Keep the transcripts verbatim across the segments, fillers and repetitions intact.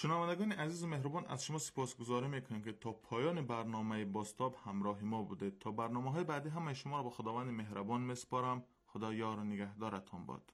شنوندگان عزیز و مهربان، از شما سپاسگزاری میکنیم که تا پایان برنامه باستاب همراه ما بوده. تا برنامه‌های بعدی همه شما را به خداوند مهربان میسپارم. خدا یار و نگهدارتان باد.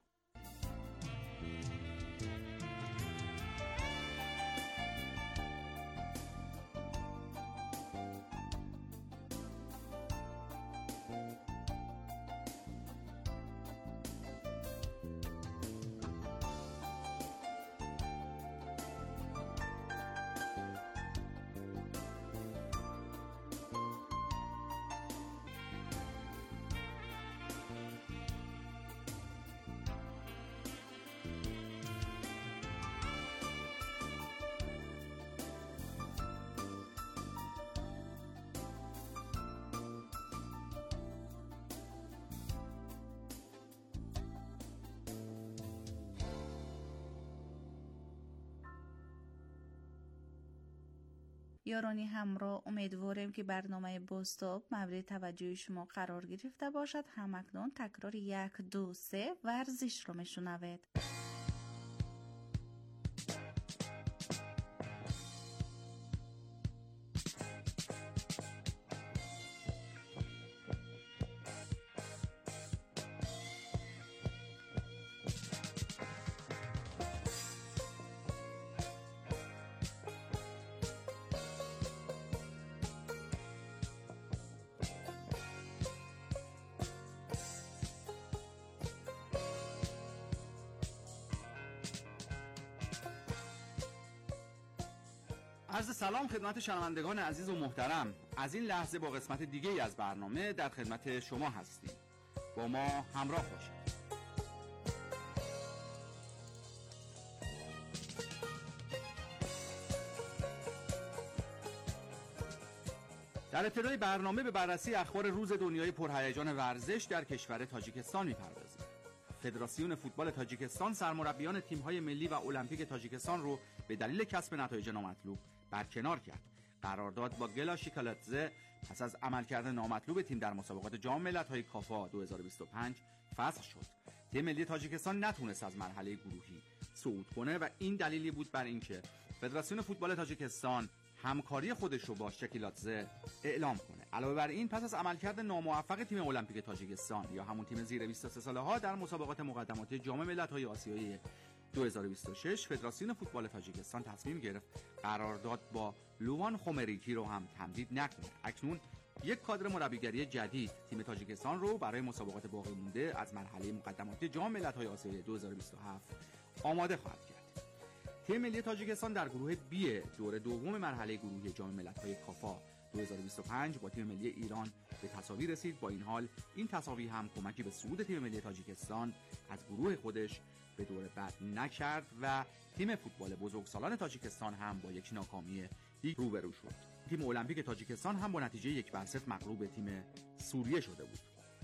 یارانی همراه، امیدواریم که برنامه باستاب مورد توجه شما قرار گرفته باشد. همکنون تکرار یک دو سه ورزش رو میشنوید. عرض سلام خدمت شنوندگان عزیز و محترم. از این لحظه با قسمت دیگه ای از برنامه در خدمت شما هستیم. با ما همراه باشید. در ابتدای برنامه به بررسی اخبار روز دنیای پرهیجان ورزش در کشور تاجیکستان می‌پردازیم. فدراسیون فوتبال تاجیکستان سرمربیان تیم‌های ملی و المپیک تاجیکستان رو به دلیل کسب نتایج نامطلوب برکنار کرد. قرارداد با گلا شیکالاتزه پس از عملکرد نامطلوب تیم در مسابقات جام ملت‌های کافا دو هزار و بیست و پنج فسخ شد. تیم ملی تاجیکستان نتونست از مرحله گروهی صعود کنه و این دلیلی بود بر اینکه فدراسیون فوتبال تاجیکستان همکاری خودش رو با شکیلاتزه اعلام کنه. علاوه بر این پس از عملکرد ناموفق تیم المپیک تاجیکستان یا همون تیم زیر بیست و سه ساله ها در مسابقات مقدماتی جام ملت‌های آسیایی دو هزار و بیست و شش فدراسیون فوتبال تاجیکستان تصمیم گرفت قرارداد با لوان خومریکی رو هم تمدید نکنه. اکنون یک کادر مربیگری جدید تیم تاجیکستان رو برای مسابقات باقی مونده از مرحله مقدماتی جام ملت‌های آسیایی دو هزار و بیست و هفت آماده خواهد کرد. تیم ملی تاجیکستان در گروه بی دور دوم مرحله گروهی جام ملت‌های کافا دو هزار و بیست و پنج با تیم ملی ایران به تساوی رسید. با این حال این تساوی هم کمکی به صعود تیم ملی تاجیکستان از گروه خودش به دور بعد نکرد و تیم فوتبال بزرگسالان تاجیکستان هم با یک ناکامی دیگر روبرو شد. تیم المپیک تاجیکستان هم با نتیجه یک بر صفر مغلوب تیم سوریه شده بود.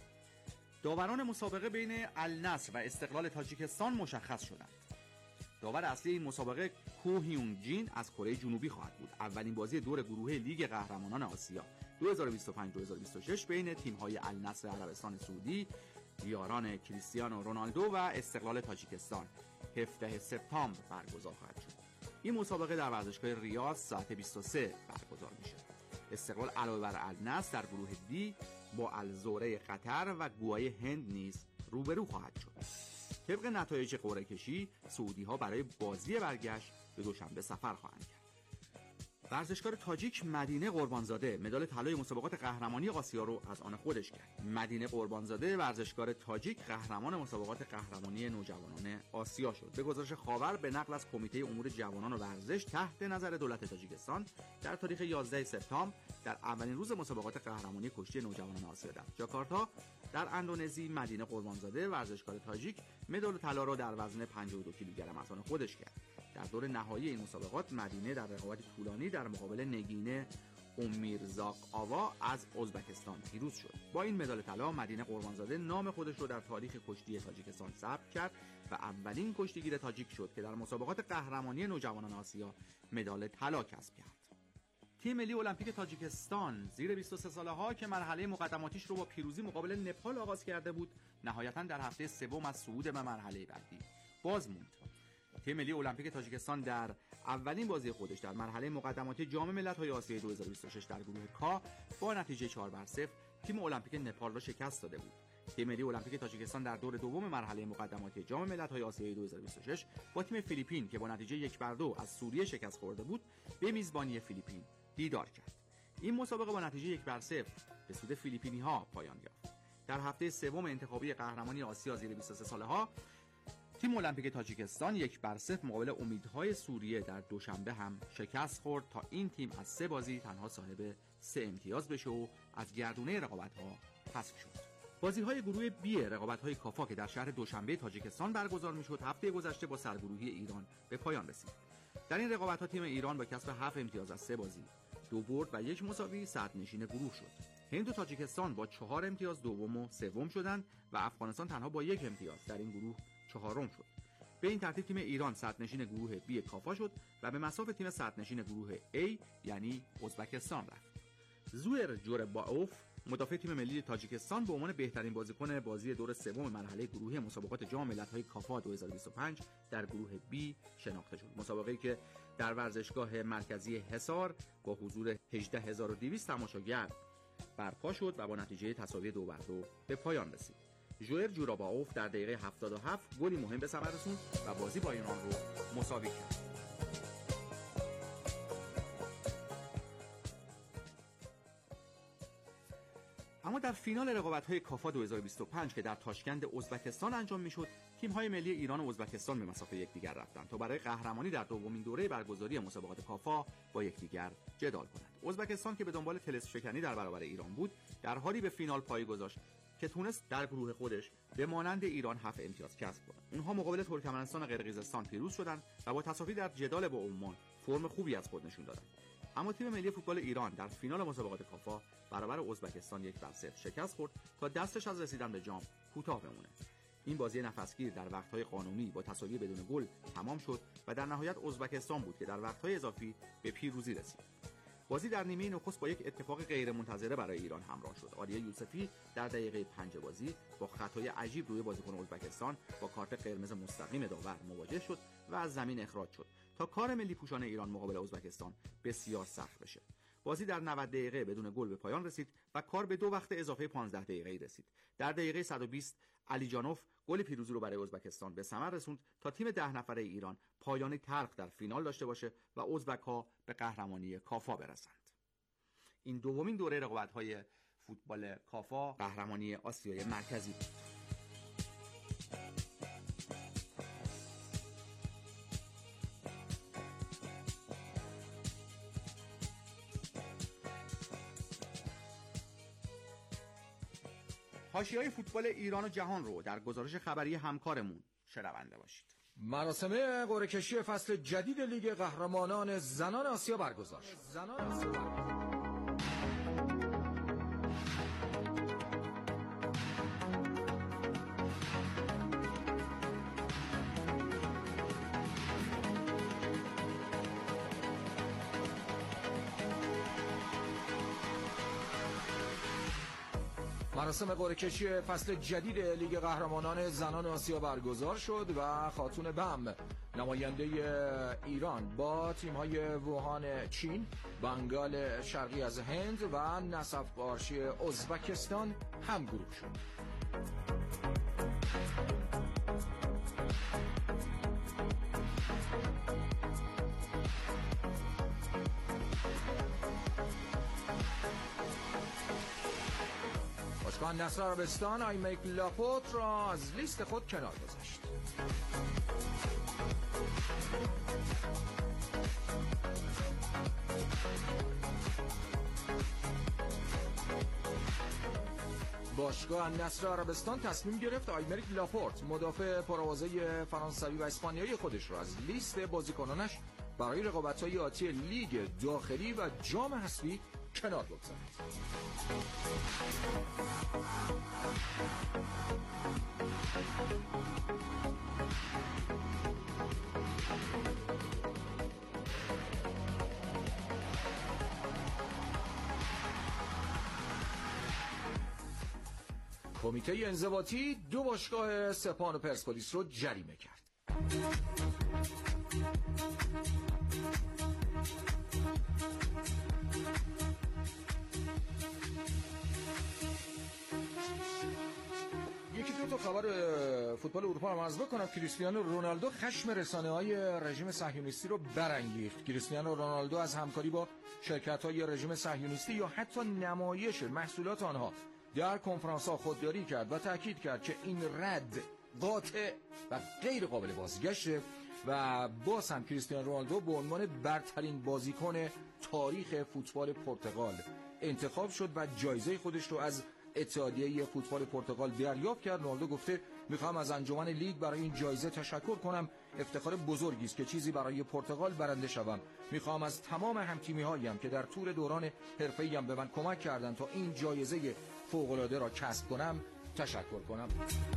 داوران مسابقه بین النصر و استقلال تاجیکستان مشخص شدند. داور اصلی این مسابقه کو هیونگ جین از کره جنوبی خواهد بود. اولین بازی دور گروهی لیگ قهرمانان آسیا دو هزار و بیست و پنج دو هزار و بیست و شش بین تیم‌های النصر عربستان سعودی، یاران کریستیانو رونالدو و استقلال تاجیکستان هفدهم سپتامبر برگزار خواهد شد. این مسابقه در ورزشگاه ریاض ساعت بیست و سه برگزار میشه. استقلال علاوه بر النصر در گروه دی با الزوره قطر و گوای هند نیز روبرو خواهد شد. طبق نتایج قرعه کشی سعودی ها برای بازی برگشت به دوشنبه سفر خواهند کرد. ورزشکار تاجیک مدینه قربانزاده مدال طلای مسابقات قهرمانی آسیا رو از آن خودش کرد. مدینه قربانزاده ورزشکار تاجیک قهرمان مسابقات قهرمانی نوجوانان آسیا شد. به گزارش خاور به نقل از کمیته امور جوانان و ورزش تحت نظر دولت تاجیکستان در تاریخ یازدهم سپتامبر در اولین روز مسابقات قهرمانی کشتی نوجوانان آسیا در جاکارتا در اندونزی مدینه قربانزاده ورزشکار تاجیک مدال طلا را در وزن پنجاه و دو کیلوگرم از آن خودش کرد. در دور نهایی این مسابقات مدینه در رقابت طولانی در مقابل نگینه امیرزاق آوا از ازبکستان پیروز شد. با این مدال طلا مدینه قربانزاده نام خودش رو در تاریخ کشتی تاجیکستان ثبت کرد و اولین کشتیگیر تاجیک شد که در مسابقات قهرمانی نوجوانان آسیا مدال طلا کسب کرد. تیم ملی المپیک تاجیکستان زیر بیست و سه ساله ها که مرحله مقدماتیش رو با پیروزی مقابل نپال آغاز کرده بود، نهایتاً در هفته سوم از صعود به مرحله بعدی باز موند. تیم ملی المپیک تاجیکستان در اولین بازی خودش در مرحله مقدماتی جام ملت‌های آسیایی دو هزار و بیست و شش در گروه کا با نتیجه چهار بر صفر تیم المپیک نپال را شکست داده بود. تیم ملی المپیک تاجیکستان در دور دوم مرحله مقدماتی جام ملت‌های آسیایی دو هزار و بیست و شش با تیم فیلیپین که با نتیجه یک بر دو از سوریه شکست خورده بود به میزبانی فیلیپین دیدار کرد. این مسابقه با نتیجه یک بر صفر به سود فیلیپینی‌ها پایان یافت. در هفته سوم انتخابی قهرمانی آسیا زیر بیست و سه ساله‌ها تیم المپیک تاجیکستان یک بر صفر مقابل امیدهای سوریه در دوشنبه هم شکست خورد تا این تیم از سه بازی تنها صاحب سه امتیاز بشه و از گردونه رقابت‌ها حذف شد. بازی‌های گروه بی رقابت‌های کافا که در شهر دوشنبه تاجیکستان برگزار می‌شد هفته گذشته با سرگروهی ایران به پایان رسید. در این رقابت‌ها تیم ایران با کسب هفت امتیاز از سه بازی، دو برد و یک مساوی صدرنشین گروه شد. هند و تاجیکستان با چهار امتیاز دوم و سوم شدند و افغانستان تنها با یک امتیاز در این گروه چهارم شد. به این ترتیب تیم ایران صدرنشین گروه بی کافا شد و به مساف تیم صدرنشین گروه A یعنی ازبکستان رفت. زوئر جوربائوف مدافع تیم ملی تاجیکستان به عنوان بهترین بازیکن بازی دور سوم مرحله گروهی مسابقات جام ملت‌های کافا دو هزار و بیست و پنج در گروه B شناخته شد. مسابقه‌ای که در ورزشگاه مرکزی حصار با حضور هجده هزار و دویست تماشاگر برپا شد و با نتیجه تساوی دو بر دو به پایان رسید. ژوئر جوربائوف در دقیقه هفتاد و هفت گلی مهم به ثمر رسوند و بازی با ایران رو مساوی کرد. اما در فینال رقابت‌های کافا دو هزار و بیست و پنج که در تاشکند ازبکستان انجام می‌شد، تیم‌های ملی ایران و ازبکستان به مسافه یکدیگر رفتند تا برای قهرمانی در دومین دوره برگزاری مسابقات کافا با یکدیگر جدال کنند. ازبکستان که به دنبال طلسم شکنی در برابر ایران بود، در حالی به فینال پای گذاشت که تونست در گروه خودش به مانند ایران هفت امتیاز کسب کند. اونها مقابل ترکمنستان و قرقیزستان پیروز شدند و با تساوی در جدال با عمان فرم خوبی از خود نشون دادند. اما تیم ملی فوتبال ایران در فینال مسابقات کافا برابر ازبکستان یک بر صفر شکست خورد تا دستش از رسیدن به جام کوتاه بمونه. این بازی نفسگیر در وقت‌های قانونی با تساوی بدون گل تمام شد و در نهایت ازبکستان بود که در وقت‌های اضافی به پیروزی رسید. بازی در نیمه نخست با یک اتفاق غیرمنتظره برای ایران همراه شد. عالیه یوسفی در دقیقه پنج بازی با خطای عجیب روی بازیکن ازبکستان با کارت قرمز مستقیم داور مواجه شد و از زمین اخراج شد تا کار ملی پوشان ایران مقابل ازبکستان بسیار سخت بشه. بازی در نود دقیقه بدون گل به پایان رسید و کار به دو وقت اضافه پانزده دقیقه‌ای رسید. در دقیقه صد و بیست علی جانوف گل پیروزی رو برای ازبکستان به ثمر رسوند تا تیم ده نفره ایران پایانی تلخ در فینال داشته باشه و ازبک‌ها به قهرمانی کافا برسند. این دومین دوره رقابت‌های فوتبال کافا قهرمانی آسیای مرکزی بود. حاشیه‌های فوتبال ایران و جهان رو در گزارش خبری همکارمون شنونده باشید. مراسم قرعه کشی فصل جدید لیگ قهرمانان زنان آسیا برگزار شد. زنان آسیا برگزار. مراسم قرعه کشی فصل جدید لیگ قهرمانان زنان آسیا برگزار شد و خاتون بم نماینده ایران با تیم‌های ووهان چین، بنگال شرقی از هند و نصف بارشی ازبکستان همگروه شد. باشگاه النصر عربستان آیمک لاپورت را از لیست خود کنار گذاشت. باشگاه النصر عربستان تصمیم گرفت آیمریک لاپورت مدافع پرآوازه فرانسوی و اسپانیایی خودش را از لیست بازیکنانش برای رقابت‌های آتی لیگ داخلی و جام حذفی کنار بگذارد. کمیته انضباطی دو باشگاه سپاهان و پرسپولیس رو جریمه کرد. دو تا خبر فوتبال اروپا رو عرض بکنم. کریستیانو رونالدو خشم رسانه‌های رژیم صهیونیستی رو برانگیخت. کریستیانو رونالدو از همکاری با شرکت‌های رژیم صهیونیستی یا حتی نمایش محصولات آنها در کنفرانس‌ها خودداری کرد و تاکید کرد که این رد قاطع و غیر قابل بازگشته و باز هم کریستیانو رونالدو به عنوان برترین بازیکن تاریخ فوتبال پرتغال انتخاب شد و جایزه خودش رو از اتحادیه فوتبال پرتغال دریافت کرد. رونالدو گفته میخوام از انجمن لیگ برای این جایزه تشکر کنم. افتخار بزرگی است که چیزی برای پرتغال برنده شوم. میخوام از تمام همتیمی‌هایم که در طول دوران حرفه‌ایم به من کمک کردند تا این جایزه فوق‌العاده را کسب کنم تشکر کنم.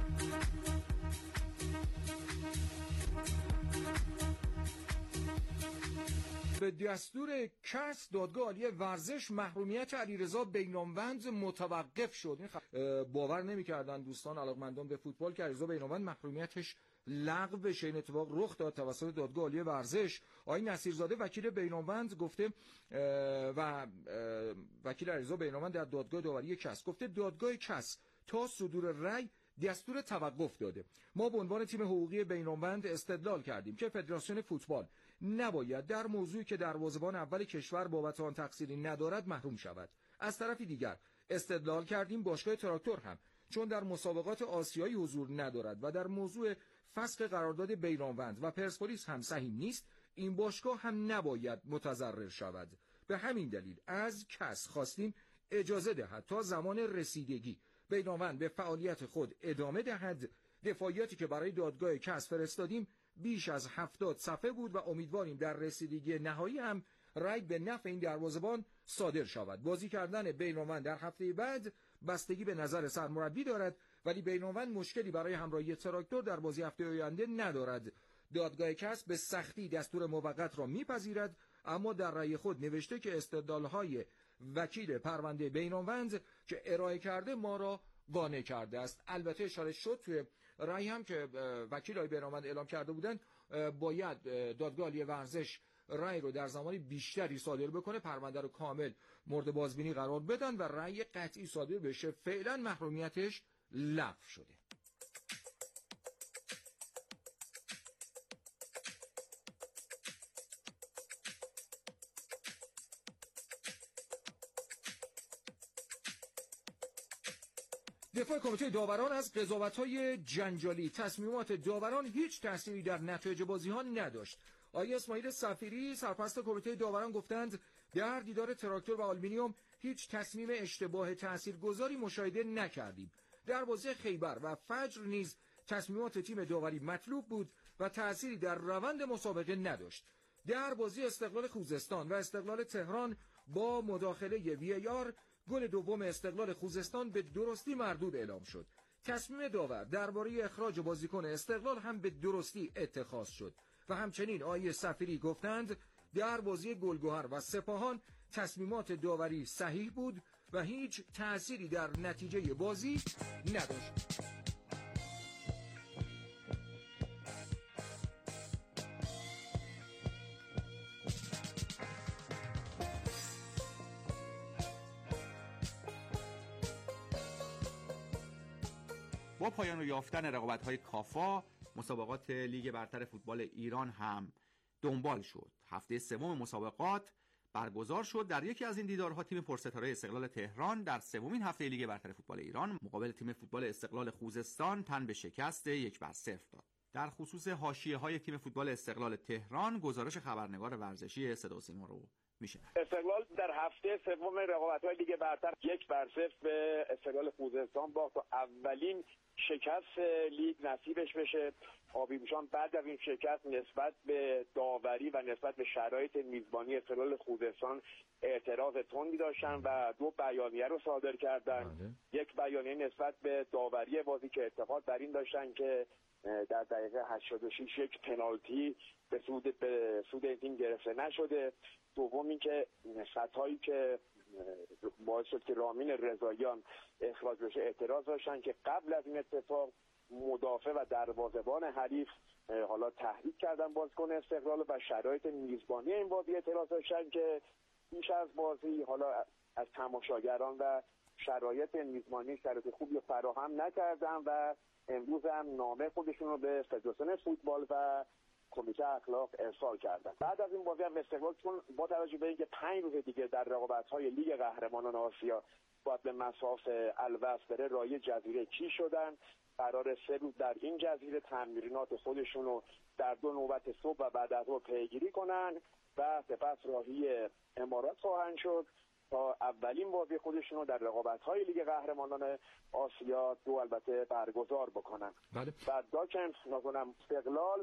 به دستور کس دادگاه عالی ورزش محرومیت علیرضا بیناموند متوقف شد. باور نمی‌کردن دوستان علاقمندان به فوتبال که علیرضا بیناموند محرومیتش لغو بشه. این اتفاق رخ داد توسط دادگاه عالی ورزش. آقای نصیرزاده وکیل بیناموند گفته و وکیل علیرضا بیناموند در دادگاه داوری کس گفته دادگاه کس تا صدور رأی دستور توقف داده. ما به عنوان تیم حقوقی بیناموند استدلال کردیم که فدراسیون فوتبال نباید در موضوعی که دروازه‌بان اول کشور بابت آن تقصیری ندارد محروم شود. از طرفی دیگر استدلال کردیم باشگاه تراکتور هم چون در مسابقات آسیایی حضور ندارد و در موضوع فسخ قرارداد بیناموند و پرسپولیس هم سهیم نیست، این باشگاه هم نباید متضرر شود. به همین دلیل از کس خواستیم اجازه دهد تا زمان رسیدگی بیناموند به فعالیت خود ادامه دهد. دفاعیاتی که برای دادگاه کس فرستادیم بیش از هفتاد صفحه بود و امیدواریم در رسیدگی نهایی هم رأی به نفع این دروازه‌بان صادر شود. بازی کردن بیناموند در هفته بعد بستگی به نظر سرمربی دارد، ولی بیناموند مشکلی برای همراهی تراکتور در بازی هفته آینده ندارد. دادگاه کس به سختی دستور موقت را میپذیرد، اما در رأی خود نوشته که استدلال‌های وکیل پرونده بیناموند که ارائه کرده ما را قانع کرده است. البته اشاره شد توی رأی هم که وکیل های بیناموند اعلام کرده بودند باید دادگاه عالی ورزش رأی رو در زمانی بیشتری صادر بکنه، پرونده رو کامل مورد بازبینی قرار بدن و رأی قطعی صادر بشه. فعلا محرومیتش لغو شده. دفاع کمیته داوران از قضاوت‌های جنجالی. تصمیمات داوران هیچ تأثیری در نتایج بازی‌ها نداشت. آقای اسماعیل صفیری سرپرست کمیته داوران گفتند در دیدار تراکتور و آلومینیوم هیچ تصمیم اشتباه تاثیرگذاری مشاهده نکردیم. در بازی خیبر و فجر نیز تصمیمات تیم داوری مطلوب بود و تأثیری در روند مسابقه نداشت. در بازی استقلال خوزستان و استقلال تهران با مداخله وی ای آر گل دوم استقلال خوزستان به درستی مردود اعلام شد. تصمیم داور درباره اخراج بازیکن استقلال هم به درستی اتخاذ شد و همچنین آقای صفیری گفتند در بازی گلگهر و سپاهان تصمیمات داوری صحیح بود و هیچ تأثیری در نتیجه بازی نداشت. با پایان یافتن رقابت‌های کافا، مسابقات لیگ برتر فوتبال ایران هم دنبال شد. هفته سوم مسابقات برگزار شد. در یکی از این دیدارها تیم پرستاره استقلال تهران در سومین هفته لیگ برتر فوتبال ایران مقابل تیم فوتبال استقلال خوزستان تن به شکست یک بر صفر داد. در خصوص حاشیه‌های تیم فوتبال استقلال تهران گزارش خبرنگار ورزشی صدا و سیما رو میشه. استقلال در هفته سوم رقابت‌های لیگ برتر یک بر صفر به استقلال خوزستان باخت و اولین شکست لیگ نصیبش بشه. آبی‌پوشان بعد از این شکست نسبت به داوری و نسبت به شرایط میزبانی استقلال خوزستان اعتراض تندی داشتن و دو بیانیه رو صادر کردن. یک بیانیه نسبت به داوری بازی که اعتقاد بر این داشتن که در دقیقه هشتاد و شش یک پنالتی به سود به سود این تیم گرفته نشده. دوم اینکه خطایی که باعث شد که رامین رضاییان اخراج بشه اعتراض داشتن که قبل از این اتفاق مدافع و دروازه‌بان حریف حالا تحریک کردن بازیکن استقلال و شرایط میزبانی این بازی اعتراض داشتن که پیش از بازی حالا از تماشاگران و شرایط میزبانی شرایط خوبی رو فراهم نکردن و امروز هم نامه خودشون رو به فدراسیون فوتبال و کمیته اخلاق ارسال کردن. بعد از این بازی هم استقلال چون با توجه به اینکه پنج روز دیگه در رقابت‌های لیگ قهرمانان آسیا باید به مساف الوصل بره، رای جزیره کی شدن، قرار سه روز در این جزیره تمرینات خودشون رو در دو نوبت صبح و بعد از ظهر پیگیری کنن و سپس راهی امارات خواهند شد تا اولین بازی خودشون رو در رقابت‌های لیگ قهرمانان آسیا دو البته برگزار بکنن. بله. بعد داکن نکنم استقلال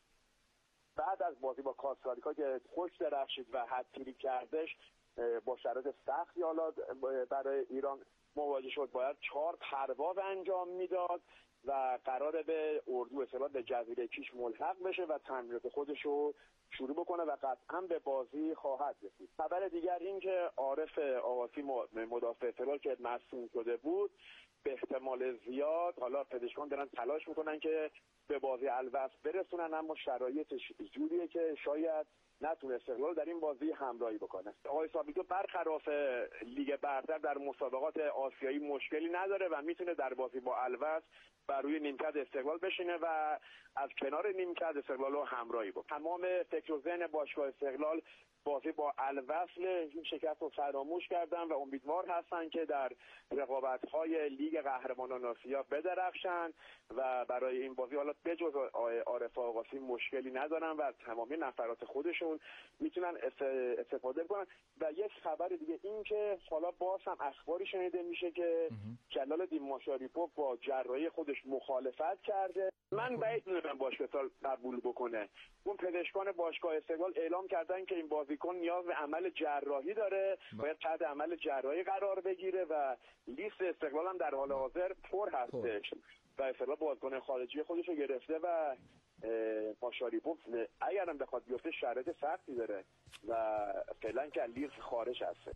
بعد از بازی با کاستاریکا که خوش درخشید و هتریک کردش با شرایط سختی حالا برای ایران مواجه شد، باید چهار پرواز انجام میداد و قراره به اردو استقلال به جزیره کیش ملحق بشه و تمرینات خودش رو شروع بکنه و قطعا به بازی خواهد رسید. خبر دیگر این که عارف آقاسی مدافع استقلال که مصدوم شده بود به احتمال زیاد حالا پزشکان دارن تلاش میکنن که به بازی الوصل برسونن، اما شرایطش جوریه که شاید نتونه استقلال در این بازی همراهی بکنه. آقای ثابتو برخلاف لیگ برتر در مسابقات آسیایی مشکلی نداره و میتونه در بازی با الوصل بر روی نیمکت استقلال بشینه و از کنار نیمکت استقلال رو همراهی بکنه. تمام فکر و ذهن باشگاه استقلال بازی با الوصل این شکست رو فراموش کردن و امیدوار هستن که در رقابت‌های لیگ قهرمانان آسیا بدرخشن و برای این بازی حالا بجز عارف آقاسی مشکلی ندارن و از تمامی نفرات خودشون میتونن استفاده کنن. و یک خبر دیگه این که حالا باز هم اخباری شنیده میشه که جلال دین ماشاریپوف با جراحی خودش مخالفت کرده. من بعید میدونم باشگاه استقلال قبول بکنه. اون پزشکان باشگاه استقلال اعلام کردن که این بازیکن نیاز به عمل جراحی داره، باید تحت عمل جراحی قرار بگیره و لیست استقلال هم در حال حاضر پر هستش و استقلال بازیکن خارجی خودش رو گرفته و ماشاریپوف اگرم بخواد بیفته شرایط سختی داره و فعلا که لیست خارج هسته.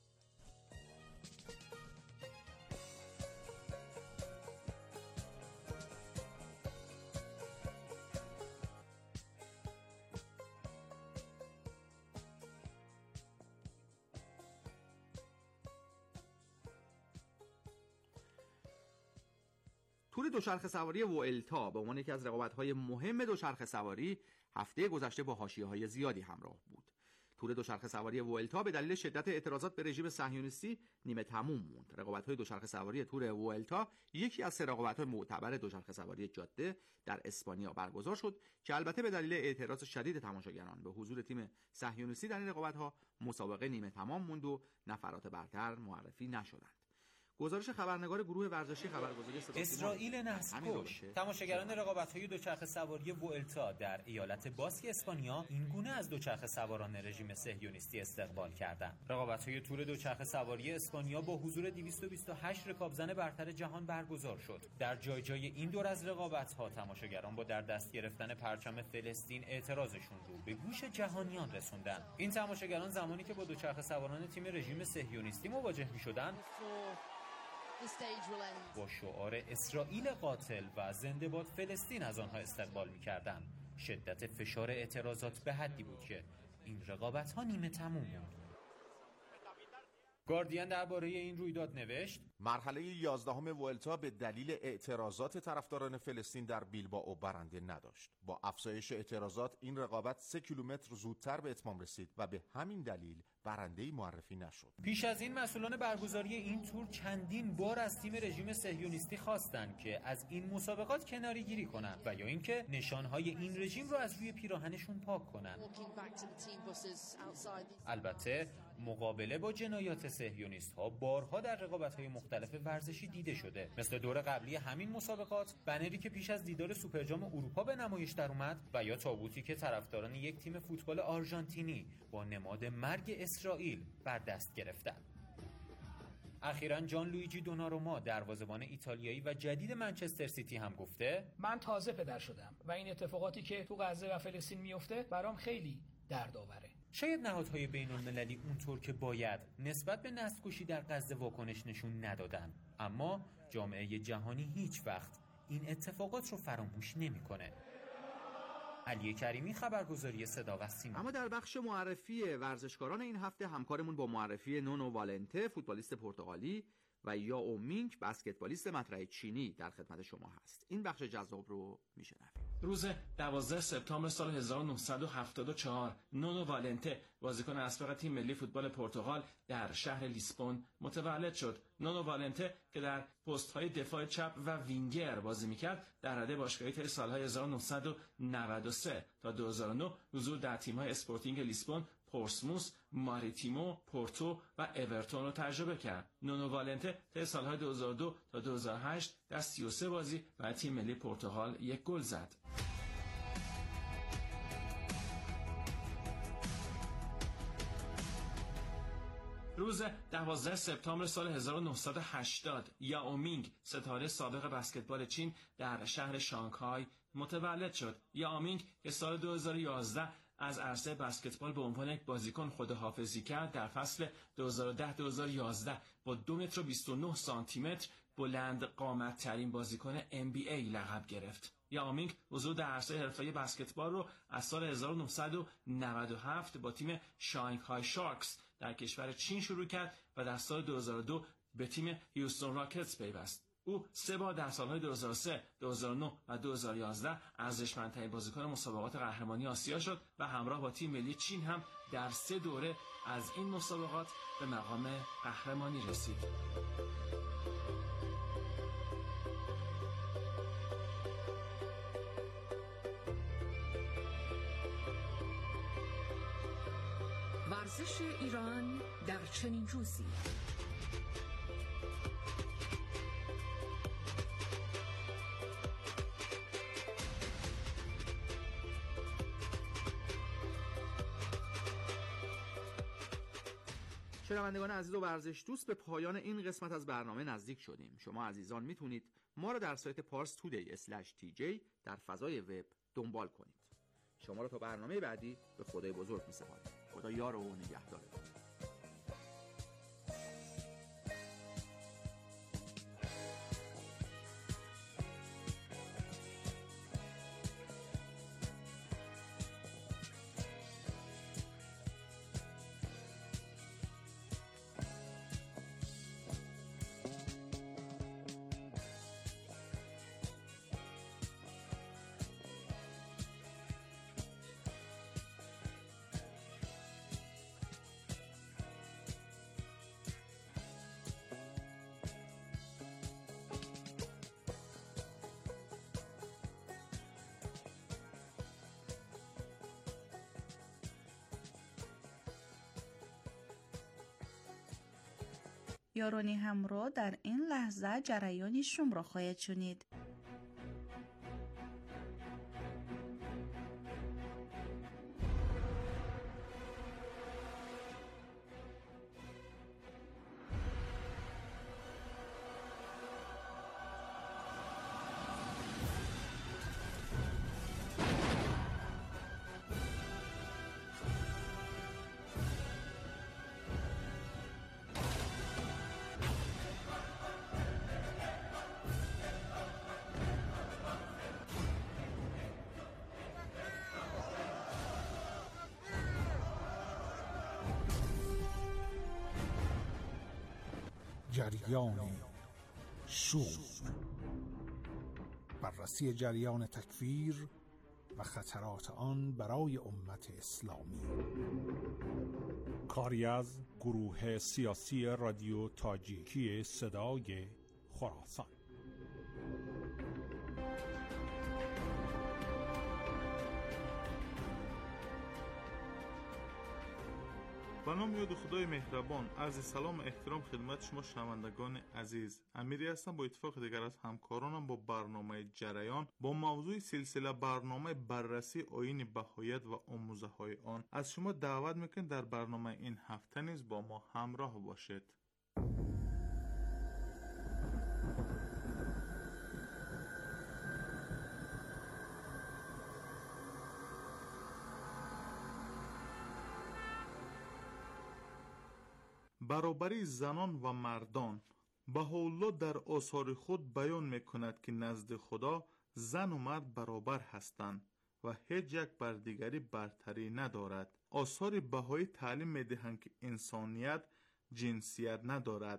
تور دوچرخه سواری وئلتا به عنوان یکی از رقابت‌های مهم دوچرخه سواری هفته گذشته با حاشیه‌های زیادی همراه بود. تور دوچرخه سواری وئلتا به دلیل شدت اعتراضات به رژیم صهیونیستی نیمه تموم موند. رقابت‌های دوچرخه سواری تور وئلتا یکی از سه رقابت‌های معتبر دوچرخه سواری جاده در اسپانیا برگزار شد که البته به دلیل اعتراض شدید تماشاگران به حضور تیم صهیونیستی در این رقابت‌ها مسابقه نیمه تمام موند و نفرات برتر معرفی نشدند. گزارش خبرنگار گروه ورزشی خبرگزاری اسرائیل نسل‌کش. تماشاگران رقابت‌های دوچرخه سواری وئلتا در ایالت باسک اسپانیا این گونه از دوچرخه سواران رژیم صهیونیستی استقبال کردند. رقابت‌های تور دوچرخه سواری اسپانیا با حضور دویست و بیست و هشت رکابزن برتر جهان برگزار شد. در جای جای این دور از رقابت‌ها تماشاگران با در دست گرفتن پرچم فلسطین اعتراضشون رو به گوش جهانیان رسوندن. این تماشاگران زمانی که با دوچرخه سواران تیم رژیم صهیونیستی مواجه می‌شدند با شعار اسرائیل قاتل و زنده باد فلسطین از آنها استقبال می‌کردند. شدت فشار اعتراضات به حدی بود که این رقابت‌ها نیمه تموم موند. گاردین درباره این رویداد نوشت: مرحله یازدهم وئلتا به دلیل اعتراضات طرفداران فلسطین در بیلبائو برنده نداشت. با افزایش اعتراضات این رقابت سه کیلومتر زودتر به اتمام رسید و به همین دلیل برنده‌ای معرفی نشد. پیش از این مسئولان برگزاری این تور چندین بار از تیم رژیم صهیونیستی خواستند که از این مسابقات کناری گیری کنند و یا اینکه نشانهای این رژیم رو از روی پیراهنشون پاک کنند. البته مقابله با جنایات صهیونیست‌ها بارها در رقابت‌های مختلف ورزشی دیده شده. مثل دور قبلی همین مسابقات بنری که پیش از دیدار سوپرجام اروپا به نمایش در اومد و یا تابوتی که طرفداران یک تیم فوتبال آرژانتینی با نماد مرگ اسرائیل بر دست گرفتند. اخیراً جان لویجی دوناروما دروازه‌بان ایتالیایی و جدید منچستر سیتی هم گفته: من تازه پدر شدم و این اتفاقاتی که تو غزه و فلسطین میفته برام خیلی دردآوره. شاید نهادهای بین‌المللی اونطور که باید نسبت به نسل‌کشی در غزه واکنش نشون ندادن، اما جامعه جهانی هیچ وقت این اتفاقات رو فراموش نمی‌کنه. علی کریمی، خبرگزاری صدا و سیما. اما در بخش معرفی ورزشکاران این هفته همکارمون با معرفی نونو والنته، فوتبالیست پرتغالی و یائو مینگ بسکتبالیست مطرح چینی در خدمت شما هست. این بخش جذاب رو میشنوید. روز دوازده سپتامبر سال هزار و نهصد و هفتاد و چهار نونو والنته بازیکن اسبق تیم ملی فوتبال پرتغال در شهر لیسبون متولد شد. نونو والنته که در پست‌های دفاع چپ و وینگر بازی می‌کرد در رده باشگاهی تا سال‌های هزار و نهصد و نود و سه تا دو هزار و نه حضور در تیم‌های اسپورتینگ لیسبون، پورسموس، ماریتیمو، پورتو و اورتون رو تجربه کرد. نونو والنته تا سال‌های دو هزار و دو تا دو هزار و هشت در سی و سه بازی و تیم ملی پرتغال یک گل زد. روز دوازده سپتامبر سال هزار و نهصد و هشتاد یائو مینگ ستاره سابق بسکتبال چین در شهر شانگهای متولد شد. یائو مینگ که سال دو هزار و یازده از عرصه بسکتبال به عنوان یک بازیکن خداحافظی کرد، در فصل دو هزار و ده تا دو هزار و یازده با دو متر و بیست و نه سانتی متر بلند قامت ترین بازیکن ام بی ای لقب گرفت. یائو مینگ حضور در عرصه حرفه‌ای بسکتبال رو از سال هزار و نهصد و نود و هفت با تیم شانگهای شارکس در کشور چین شروع کرد و در سال دو هزار و دو به تیم هیوستون راکتس پیوست. او سه بار در سالهای دو هزار و سه، دو هزار و نه و دو هزار و یازده ارزشمندترین بازیکن مسابقات قهرمانی آسیا شد و همراه با تیم ملی چین هم در سه دوره از این مسابقات به مقام قهرمانی رسید. ورزش ایران در چنین روزی. شنوندگان عزیز و ورزش دوست، به پایان این قسمت از برنامه نزدیک شدیم. شما عزیزان میتونید ما را در سایت پارس تودی اسلش تی جی در فضای وب دنبال کنید. شما را تا برنامه بعدی به خدای بزرگ می‌سپارم. خدا یار و نگهدارتون. یارانی همراه در این لحظه جریان شوم را خواهید شنید. جریان شور، بررسی جریان تکفیر و خطرات آن برای امت اسلامی. کاری از گروه سیاسی رادیو تاجیکی صدای خراسان. به نام یاد خدای مهربان، عرض سلام و احترام خدمت شما شنوندگان عزیز. امیری هستم با اتفاق دیگر از همکارانم با برنامه جریان با موضوع سلسله برنامه بررسی آیین بهاییت و آموزه های آن از شما دعوت میکنم در برنامه این هفته نیز با ما همراه باشید. برابری زنان و مردان. بهاءالله در آثار خود بیان میکند که نزد خدا زن و مرد برابر هستند و هیچ یک بر دیگری برتری ندارد. آثار بهایی تعلیم میدهند که انسانیت جنسیت ندارد.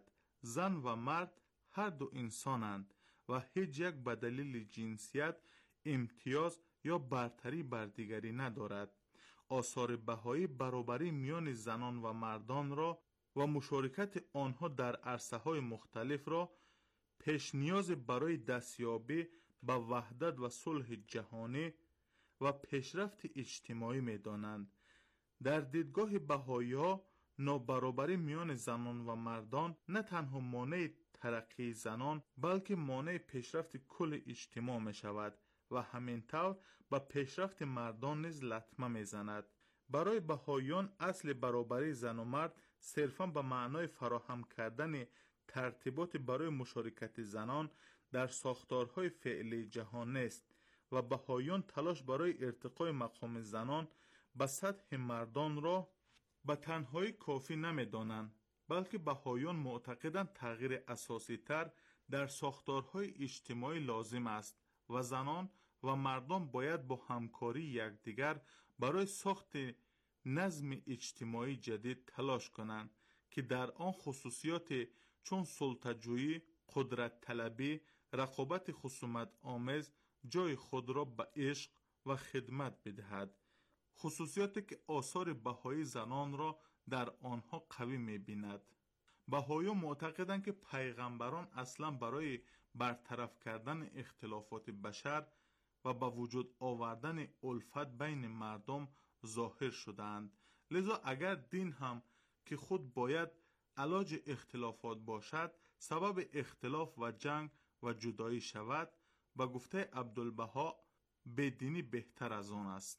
زن و مرد هر دو انسانند و هیچ یک به دلیل جنسیت امتیاز یا برتری بر دیگری ندارد. آثار بهایی برابری میان زنان و مردان را و مشارکت آنها در عرصه‌های مختلف را پیش نیاز برای دستیابی به وحدت و صلح جهانی و پیشرفت اجتماعی می دانند. در دیدگاه بهایی‌ها نابرابری میان زنان و مردان نه تنها مانع ترقی زنان بلکه مانع پیشرفت کل اجتماع می شود و همینطور به پیشرفت مردان نیز لطمه می زند. برای بهاییان اصل برابری زن و مرد صرفاً به معنای فراهم کردن ترتیبات برای مشارکت زنان در ساختارهای فعلی جهان است و بهاییان تلاش برای ارتقای مقام زنان به سطح مردان را به تنهایی کافی نمی دانند، بلکه بهاییان معتقدند تغییر اساسی تر در ساختارهای اجتماعی لازم است و زنان و مردان باید با همکاری یکدیگر برای ساخت نظم اجتماعی جدید تلاش کنند که در آن خصوصیات چون سلطه‌جویی، قدرت طلبی، رقابت خصومت آمیز جای خود را به عشق و خدمت بدهد. خصوصیاتی که آثار بهایی زنان را در آنها قوی می‌بیند. بهاییان معتقدند که پیغمبران اصلا برای برطرف کردن اختلافات بشر و به وجود آوردن الفت بین مردم ظاهر شدند. لذا اگر دین هم که خود باید علاج اختلافات باشد، سبب اختلاف و جنگ و جدایی شود، به گفته عبدالبها بدینی بهتر از آن است.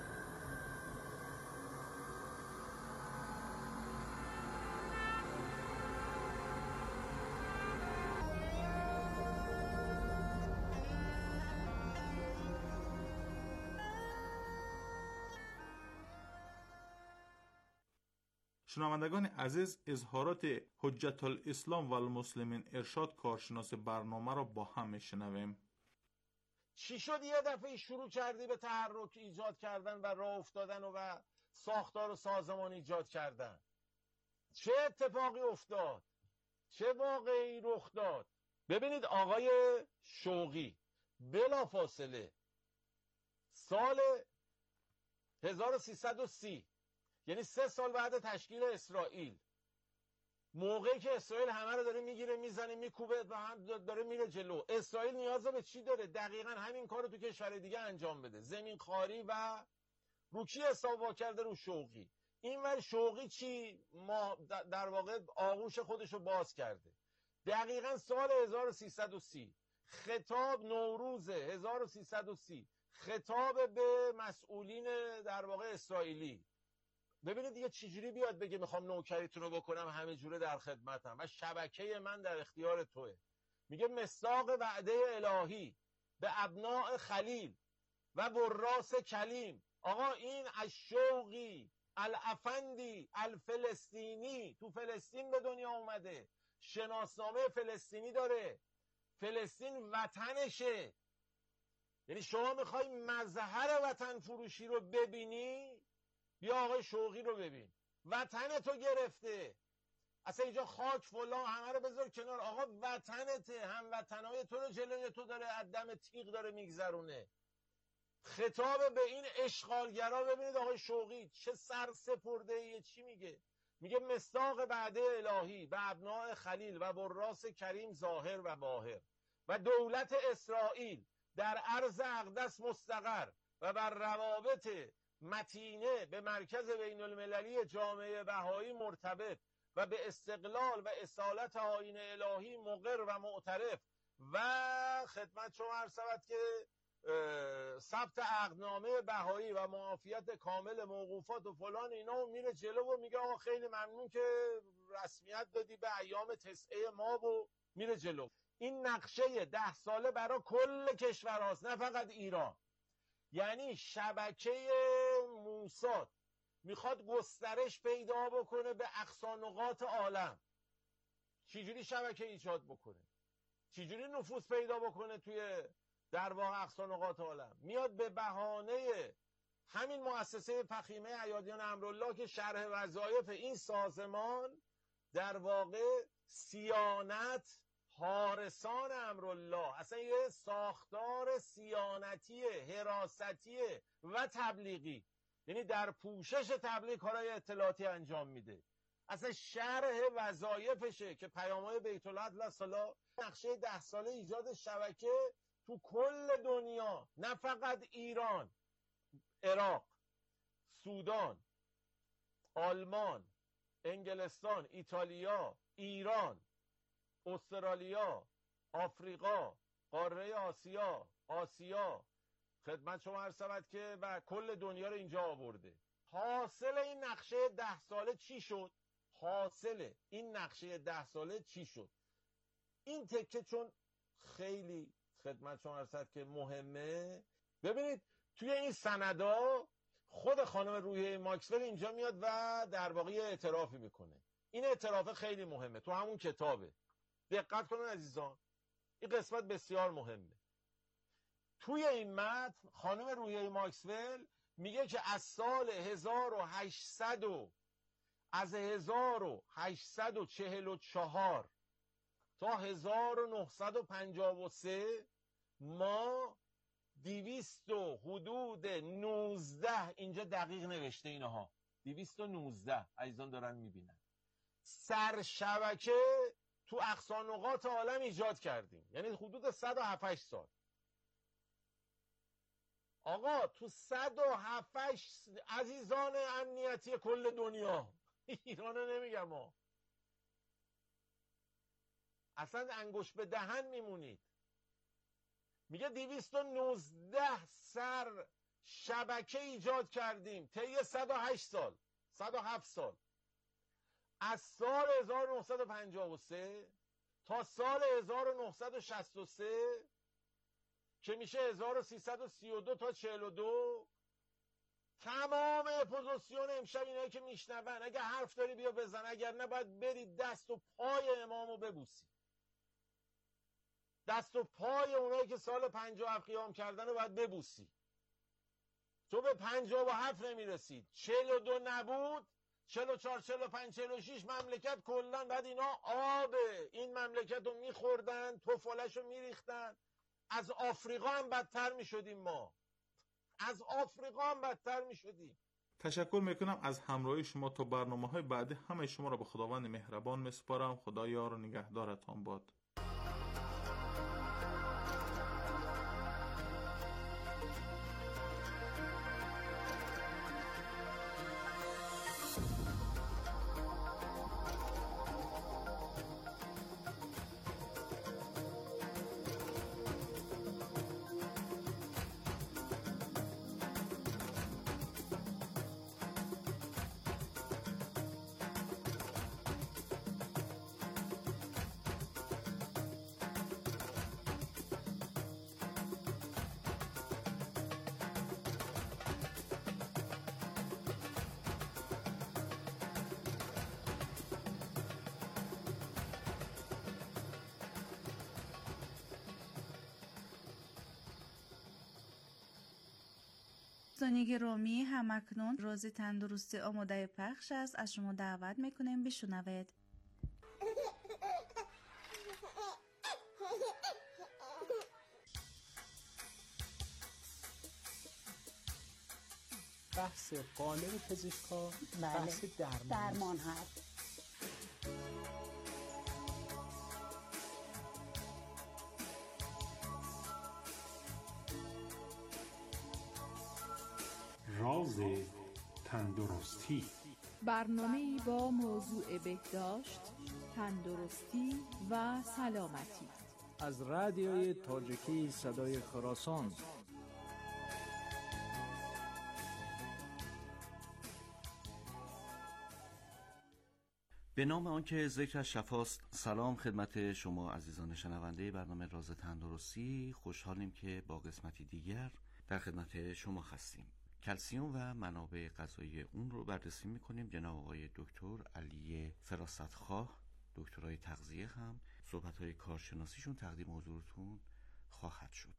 شنوندگان عزیز، اظهارات حجت الاسلام و المسلمین ارشاد کارشناس برنامه را با هم میشنویم. چی شد یه دفعه شروع کردی به تحرک ایجاد کردن و راه افتادن و, و ساختار و سازمان ایجاد کردن؟ چه اتفاقی افتاد؟ چه واقعی رخ داد؟ ببینید آقای شوقی بلا فاصله سال هزار و سیصد و سی، یعنی سه سال بعد تشکیل اسرائیل، موقعی که اسرائیل همه رو داره میگیره میزنه میکوبه و هم داره میره جلو، اسرائیل نیاز به چی داره؟ دقیقاً همین کار رو تو کشور دیگه انجام بده، زمین خاری و رو کی حساب وا کرده؟ رو شوقی. این ور شوقی چی؟ ما در واقع آغوش خودش رو باز کرده. دقیقاً سال هزار و سیصد و سی، خطاب نوروز هزار و سیصد و سی، خطاب به مسئولین در واقع اسرائیلی. ببینید دیگه چجوری بیاد بگه میخوام نوکریتون رو بکنم، همه جوره در خدمتم و شبکه من در اختیار توه. میگه مصداق وعده الهی به ابناء خلیل و براس کلیم. آقا این از شوقی الافندی الفلسطینی تو فلسطین به دنیا اومده، شناسنامه فلسطینی داره، فلسطین وطنشه. یعنی شما میخوای مظهر وطن فروشی رو ببینی؟ بیا آقای شوقی رو ببین، وطن تو گرفته، اصلا اینجا خاک فلان همه رو بذار کنار، آقا وطنته، هم وطنهای تو رو جلوی تو داره عدم تیغ داره میگذرونه. خطاب به این اشغالگرا ببینید آقای شوقی چه سرسپرده ایه. چی میگه؟ میگه مصداق وعده الهی به ابناء خلیل و براس کریم ظاهر و باهر و دولت اسرائیل در ارض اقدس مستقر و بر روابط متینه به مرکز بین المللی جامعه بهایی مرتبط و به استقلال و اصالت آیین الهی مقر و معترف و خدمت شما عرض شود که ثبت عقدنامه بهایی و معافیت کامل موقوفات و فلان اینا، و میره جلو و میگه آقا خیلی ممنون که رسمیت دادی به ایام تسعه ما و میره جلو. این نقشه ده ساله برای کل کشور هاست، نه فقط ایران. یعنی شبکه موساد میخواد گسترش پیدا بکنه به اقصی نقاط عالم. چجوری شبکه ایجاد بکنه؟ چجوری نفوذ پیدا بکنه توی در واقع اقصی نقاط عالم؟ میاد به بهانه همین مؤسسه فخیمه ایادیان امرالله که شرح وظایف این سازمان در واقع صیانت حارسان امرالله، اصلا یه ساختار صیانتیه، حراستیه و تبلیغی، یعنی در پوشش تبلیغ کارهای اطلاعاتی انجام میده. اصلا شرح وظایفشه که پیام‌های بیت العدل نقشه ده ساله ایجاد شبکه تو کل دنیا، نه فقط ایران، عراق، سودان، آلمان، انگلستان، ایتالیا، ایران، استرالیا، آفریقا، قاره آسیا، آسیا، خدمت شما عرض شود که و کل دنیا رو اینجا آورده. حاصل این نقشه ده ساله چی شد؟ حاصل این نقشه ده ساله چی شد؟ این تکه چون خیلی خدمت شما عرض شود که مهمه، ببینید توی این سندا خود خانم روحیه ماکسول اینجا میاد و در واقع اعترافی میکنه. این اعتراف خیلی مهمه، تو همون کتابه. دقت کنید عزیزان، این قسمت بسیار مهمه. توی این متن خانم روحیه ماکسول میگه که از سال هزار و هشتصد از هزار و هشتصد و چهل و چهار تا هزار و نهصد و پنجاه و سه ما دویست و حدود نوزده، اینجا دقیق نوشته اینها، دویست و نوزده عزیزان دارن میبینن، سرشبکه تو اقصا نقاط عالم ایجاد کردیم، یعنی حدود صد و هفت سال. آقا تو صد و هفت عزیزان امنیتی کل دنیا، ایرانو نمیگم ما، اصلا انگوش به دهن میمونید. میگه دویست و نوزده سر شبکه ایجاد کردیم طی صد و هشت سال، صد و هفت سال، از سال هزار و نهصد و پنجاه و سه تا سال هزار و نهصد و شصت و سه که میشه هزار و سیصد و سی و دو تا چهل و دو. تمام اپوزیسیون امشب اینایی که میشنون، اگه حرف داری بیا بزن، اگر نه باید برید دست و پای امامو ببوسی، دست و پای اونایی که سال پنجاه و هفت قیام کردن رو باید ببوسی. تو به پنجاه و هفت نمیرسید، چهل و دو نبود، چهل و چهار، چهل و پنج، چهل و شش مملکت کلن بعد اینا آب این مملکت رو میخوردن، توفالش رو میریختن. از آفریقا هم بدتر میشدیم، ما از آفریقا هم بدتر میشدیم. تشکر میکنم از همراهی شما. تا برنامه‌های بعدی همه شما را به خداوند مهربان میسپارم. خدا یار و نگهدارتان باد. دوستان گرامی، همکنون روز تندرستی آماده پخش است. از شما دعوت میکنیم بشنوید. بحث قالب پزشکا، بله. بحث درمان, درمان هست. راز تندرستی، برنامه‌ای با موضوع بهداشت، تندرستی و سلامتی از رادیوی تاجیکی صدای خراسان. به نام آنکه ذکر شفاست. سلام خدمت شما عزیزان شنونده برنامه راز تندرستی. خوشحالیم که با قسمتی دیگر در خدمت شما هستیم. کلسیم و منابع غذایی اون رو بررسی میکنیم. جناب آقای دکتر علی فراستخواه، دکترای تغذیه، هم صحبت‌های کارشناسیشون تقدیم حضورتون خواهد شد.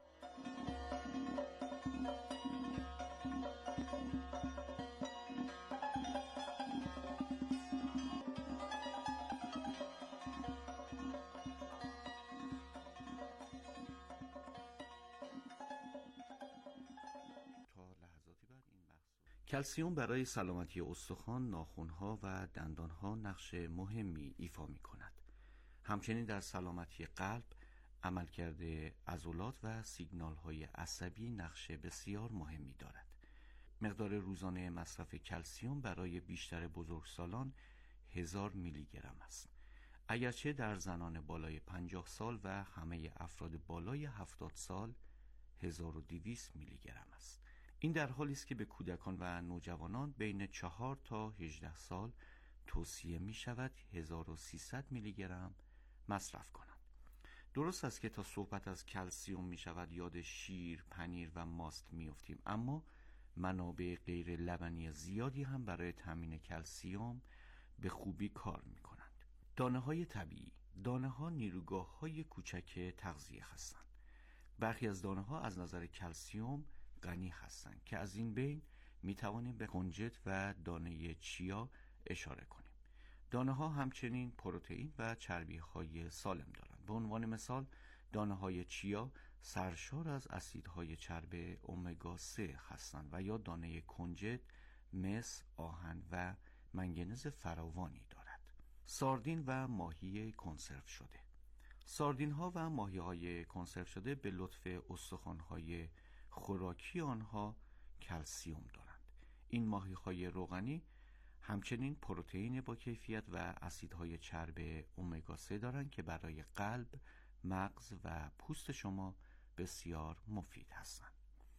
کلسیم برای سلامتی استخوان، ناخن‌ها و دندان‌ها نقش مهمی ایفا می‌کند. همچنین در سلامتی قلب، عملکرد عضلات و سیگنال‌های عصبی نقش بسیار مهمی دارد. مقدار روزانه مصرف کلسیم برای بیشتر بزرگسالان هزار میلی گرم است. اگرچه در زنان بالای پنجاه سال و همه افراد بالای هفتاد سال هزار و دویست میلی گرم است. این در حالی است که به کودکان و نوجوانان بین چهار تا هجده سال توصیه می شود هزار و سیصد میلی گرم مصرف کنند. درست است که تا صحبت از کلسیم می شود یاد شیر، پنیر و ماست می افتیم، اما منابع غیر لبنی زیادی هم برای تامین کلسیم به خوبی کار می کنند. دانه های طبیعی. دانه ها نیروگاه های کوچک تغذیه هستند. برخی از دانه ها از نظر کلسیم غنی هستند که از این بین می توانیم به کنجد و دانه چیا اشاره کنیم. دانه ها همچنین پروتئین و چربی های سالم دارند. به عنوان مثال دانه های چیا سرشار از اسیدهای چرب امگا سه هستند و یا دانه کنجد مس، آهن و منگنز فراوانی دارد. ساردین و ماهی کنسرو شده. ساردین ها و ماهی های کنسرو شده به لطف استخوان های خوراکی آنها کلسیم دارند. این ماهی های روغنی همچنین پروتئین با کیفیت و اسیدهای چرب امگا سه دارند که برای قلب، مغز و پوست شما بسیار مفید هستند.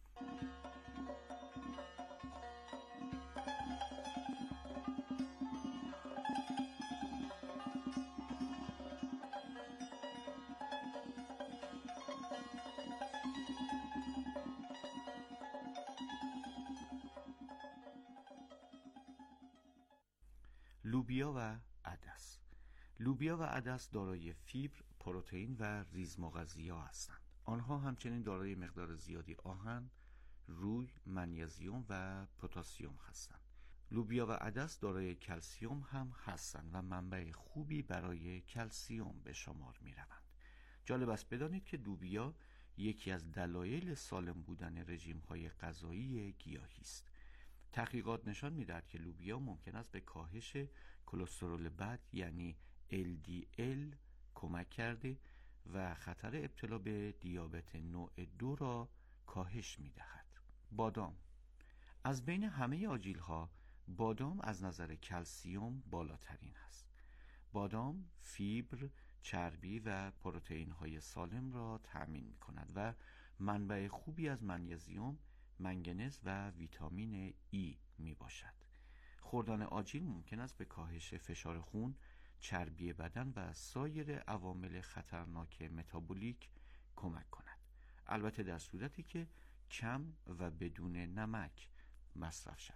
لوبیا و عدس. لوبیا و عدس دارای فیبر، پروتئین و ریزمغذی‌ها هستند. آنها همچنین دارای مقدار زیادی آهن، روی، منیزیم و پتاسیم هستند. لوبیا و عدس دارای کلسیم هم هستند و منبع خوبی برای کلسیم به شمار می روند. جالب است بدانید که لوبیا یکی از دلایل سالم بودن رژیم‌های غذایی گیاهی است. تحقیقات نشان می‌دهد که لوبیا ممکن است به کاهش کلسترول بد یعنی ال دی ال کمک کرده و خطر ابتلا به دیابت نوع دو را کاهش می‌دهد. بادام. از بین همه آجیل‌ها بادام از نظر کلسیم بالاترین است. بادام فیبر، چربی و پروتئین‌های سالم را تأمین می‌کند و منبع خوبی از منیزیم، منگنز و ویتامین ای می باشد. خوردن آجیل ممکن است به کاهش فشار خون، چربی بدن و سایر عوامل خطرناک متابولیک کمک کند. البته در صورتی که کم و بدون نمک مصرف شود.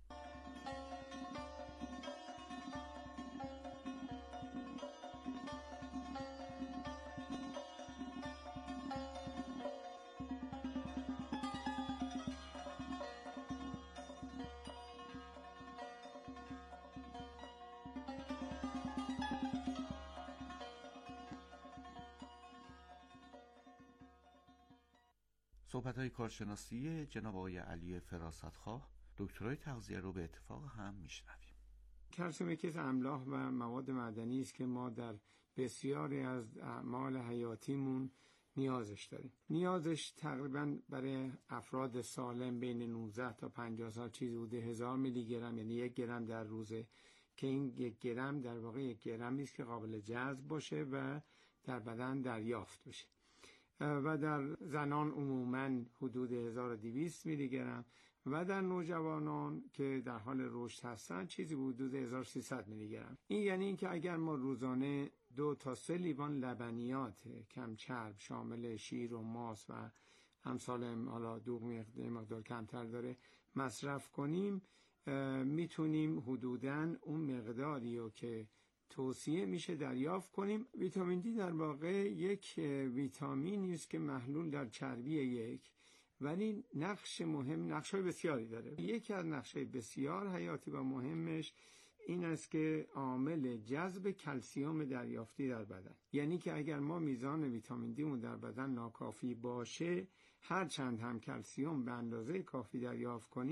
صحبت‌های کارشناسی جناب آقای علی فراستخواه، دکترای تغذیه رو به اتفاق هم میشنویم. کلسیم یکی از املاح و مواد معدنی است که ما در بسیاری از اعمال حیاتیمون نیازش داریم. نیازش تقریبا برای افراد سالم بین نوزده تا پنجاه سال چیزی بوده هزار میلی گرم، یعنی یک گرم در روزه، که این یک گرم در واقع یک گرمی است که قابل جذب باشه و در بدن دریافت بشه. و در زنان عموماً حدود هزار و دویست میلی گرم و در نوجوانان که در حال رشد هستن چیزی حدود هزار و سیصد میلی گرم. این یعنی اینکه اگر ما روزانه دو تا سه لیوان لبنیات کم چرب شامل شیر و ماست و امثال حالا دوغ مقدار کمتر داره مصرف کنیم، میتونیم حدوداً اون مقداری رو که توصیه میشه دریافت کنیم. ویتامین دی در واقع یک ویتامینی است که محلول در چربی یک، ولی نقش مهم نقش‌های بسیاری داره. یکی از نقش‌های بسیار حیاتی و مهمش این است که عامل جذب کلسیم دریافتی در بدن، یعنی که اگر ما میزان ویتامین دی مون در بدن ناکافی باشه، هر چند هم کلسیم به اندازه کافی دریافت کنیم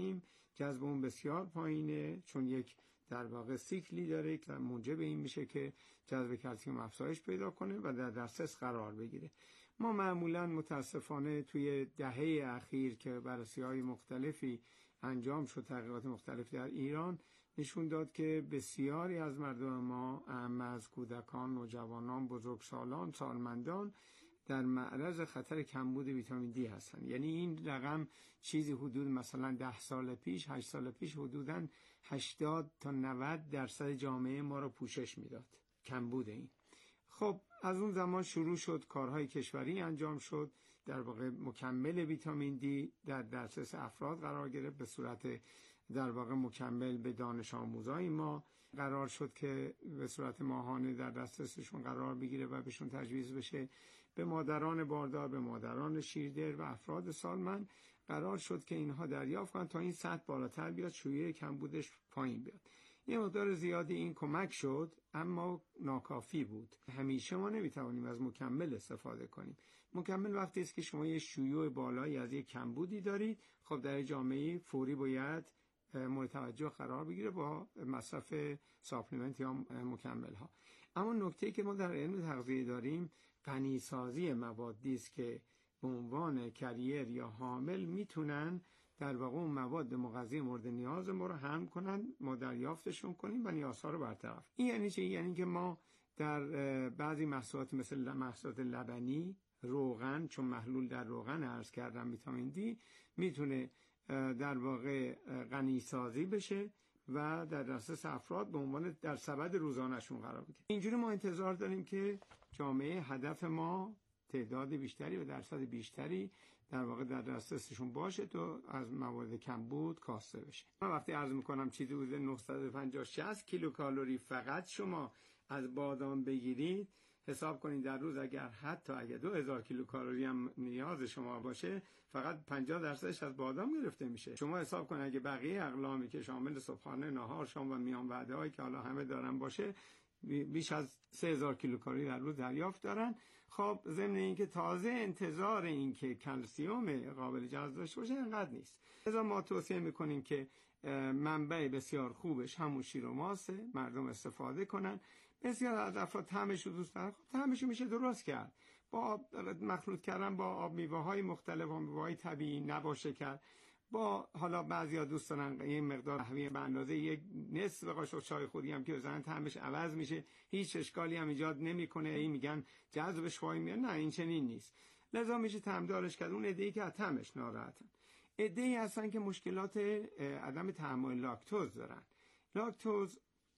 جذب اون بسیار پایینه، چون یک در واقع سیکلی داره که موجب این میشه که جذب کلسیم افزایش پیدا کنه و در دسترس قرار بگیره. ما معمولا متاسفانه توی دهه اخیر که بررسی‌های مختلفی انجام شد، تحقیقات مختلف در ایران نشون داد که بسیاری از مردم ما، اهم از کودکان، نوجوانان، بزرگسالان، سالمندان در معرض خطر کمبود ویتامین دی هستن. یعنی این رقم چیزی حدود مثلا ده سال پیش، هشت سال پیش حدوداً هشتاد تا نود درصد جامعه ما رو پوشش میداد کمبود این. خب از اون زمان شروع شد کارهای کشوری انجام شد، در واقع مکمل ویتامین دی در دسترس افراد قرار گرفت، به صورت در واقع مکمل به دانش آموزای ما قرار شد که به صورت ماهانه در دسترسشون قرار بگیره و بهشون تجویز بشه. به مادران باردار، به مادران شیردر و افراد سالمند قرار شد که اینها دریافت کنند تا این سطح بالاتر بیاد، شیوع کمبودش پایین بیاد. یه مقدار زیادی این کمک شد، اما ناکافی بود. همیشه ما نمیتوانیم از مکمل استفاده کنیم. مکمل وقتی است که شما یه شیوع بالایی از یک کمبودی دارید، خب در جامعه فوری باید مورد توجه قرار بگیره با مصرف ساپلیمنت یا مکمل ها. اما نکته‌ای که ما در علم تغذیه داریم، غنیسازی موادی است که به عنوان کریر یا حامل میتونن در واقع اون مواد مغذی مورد نیاز ما رو حمل کنن، ما دریافتشون کنیم و نیازها رو برطرف. این یعنی چه؟ یعنی که ما در بعضی محصولات مثل محصولات لبنی، روغن، چون محلول در روغن عرض کردم ویتامین دی، میتونه در واقع غنیسازی بشه و در دسترس افراد به عنوان در سبد روزانه‌شون قرار بگیره. اینجوری ما انتظار داریم که جامعه هدف ما تعداد بیشتری و درصد بیشتری در واقع در دسترسشون باشه تا از مواد کمبود کاسته بشه. من وقتی عرض میکنم چیزی حدود نهصد و پنجاه شصت کیلوکالری فقط شما از بادام بگیرید، حساب کنید در روز اگر حتی اگر دو هزار کیلوکالری هم نیاز شما باشه، فقط پنجاه درصدش از بادام گرفته میشه. شما حساب کنید اگه بقیه اقلامی که شامل صبحانه، نهار، شام و میان وعده هایی که حالا همه دارن باشه، بیش از سه هزار کیلوکالری در روز دریافت دارن. خب ضمن اینکه تازه انتظار این که کلسیم قابل جذب داشته باشه اینقدر نیست. لذا ما توصیه میکنیم که منبع بسیار خوبش همون شیر و ماسه، مردم استفاده کنن. بسیار از افراد طعمش رو دوست دارن، طعمش رو میشه درست کرد با مخلوط کردن با آب میوه های مختلف، آب میوه های طبیعی، نبا شکر، با حالا بعضیا دوست دارن یه مقدار قهوه به اندازه یک نصف قاشق چای خودی هم که بزنن طعمش عوض میشه، هیچ اشکالی هم ایجاد نمیکنه. این میگن جذبش خواهی میاد، نه این چنین نیست. لذا میشه طعمدارش کرد. اون عده‌ای که از طعمش ناراحتن، عده‌ای هستن که مشکلات عدم تحمل لاکتوز دارن. لاکتوز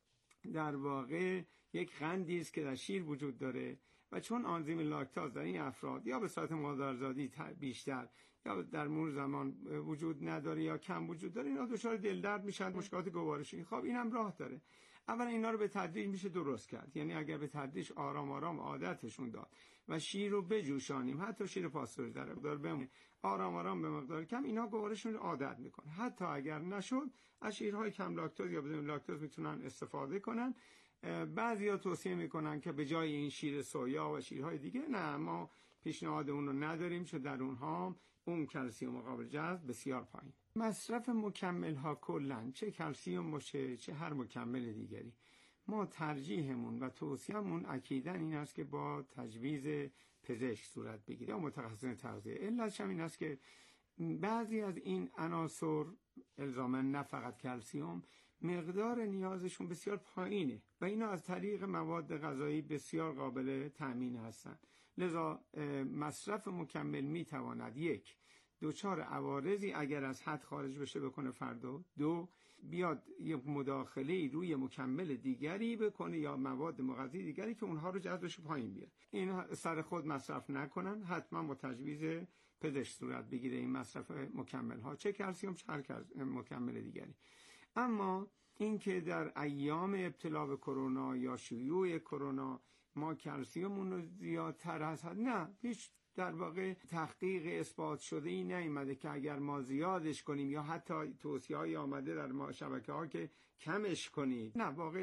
در واقع یک قندی است که در شیر وجود داره و چون آنزیم لاکتاز در این افراد یا به صورت مادرزادی بیشتر یا در مرور زمان وجود نداره یا کم وجود داره، اینا دچار دل درد میشن، مشکلات گوارشی. خب اینم راه داره. اولا اینا رو به تدریج میشه درست کرد. یعنی اگر به تدریج آرام آرام عادتشون داد و شیر رو بجوشانیم، حتی شیر پاستوری در مقدار بمونه، آرام آرام به مقدار کم، اینا گوارششون عادت میکنه. حتی اگر نشد، از شیرهای کم لاکتوز یا بدون لاکتوز میتونن استفاده کنن. بعضیا توصیه میکنن که به جای این شیر سویا و شیرهای دیگه، نه، ما پیشنهاد اون رو نداریم، چون در اونها اون کلسیم قابل جذب بسیار پایین. مصرف مکمل ها کلن، چه کلسیم باشه چه هر مکمل دیگری، ما ترجیحمون و توصیه‌مون اکیداً این است که با تجویز پزشک صورت بگیره یا متخصص تغذیه. علتش هم این است که بعضی از این عناصر الزاماً نه فقط کلسیم، مقدار نیازشون بسیار پایینه و اینا از طریق مواد غذایی بسیار قابل تأمین هستند. لذا مصرف مکمل میتواند یک، دوچار عوارضی اگر از حد خارج بشه بکنه فردا، دو، بیاد یک مداخله روی مکمل دیگری بکنه یا مواد مغذی دیگری که اونها رو جذبش پایین بیاره. این سر خود مصرف نکنن، حتما با تجویز پزشک صورت بگیره این مصرف مکمل ها، چه کلسیم چه هر مکمل دیگری. اما اینکه در ایام ابتلا به کرونا یا شیوع کرونا ما کلسیممون رو زیادتر از حد، نه، هیچ در واقع تحقیق اثبات شده ای نیامده که اگر ما زیادش کنیم یا حتی توصیه‌ای آمده در ما شبکه‌ها که کمش کنید، نه، واقعش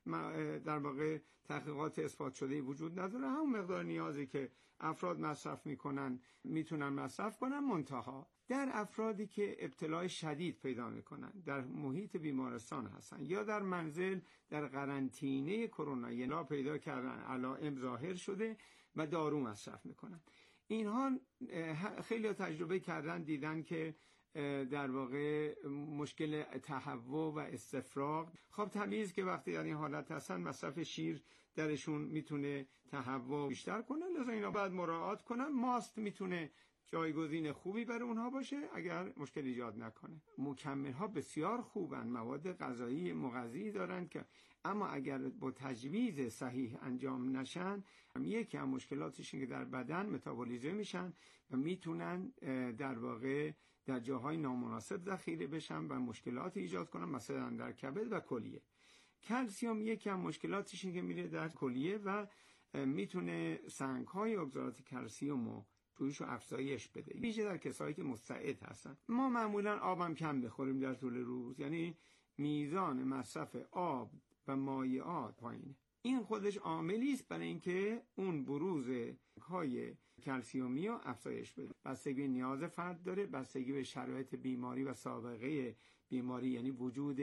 در واقع تحقیقات اثبات شده وجود نداره. همون مقدار نیازی که افراد مصرف میکنن میتونن مصرف کنن، منتها در افرادی که ابتلای شدید پیدا میکنن، در محیط بیمارستان هستن یا در منزل در قرنطینه کرونا ینا پیدا کردن، علائم ظاهر شده و دارو مصرف میکنن، اینها خیلی تجربه کردن، دیدن که در واقع مشکل تهوع و استفراغ، خب طبیعیه که وقتی در این حالت هستن مصرف شیر درشون میتونه تهوع بیشتر کنه، لذا اینا باید مراعات کنن. ماست میتونه جایگزین خوبی برای اونها باشه اگر مشکل ایجاد نکنه. مکمل ها بسیار خوبن، مواد غذایی مغذی دارن که اما اگر با تجویز صحیح انجام نشن، یکی از مشکلاتش اینه که در بدن متابولیزه میشن و میتونن در واقع در جاهای نامناسب ذخیره بشن و مشکلات ایجاد کنن، مثلا در کبد و کلیه. کلسیم یکی از مشکلاتش اینه که میره در کلیه و میتونه سنگ‌های اگزالات کلسیم رو تویش رو افزایش بده، ویژه در کسایی که مستعد هستن. ما معمولا آبم کم بخوریم در طول روز، یعنی میزان مصرف آب و مایعات پایینه. این خودش عاملی است برای اینکه اون بروز های کلسیومی رو افزایش بده. بستگی به نیاز فرد داره، بستگی به شرایط بیماری و سابقه بیماری، یعنی وجود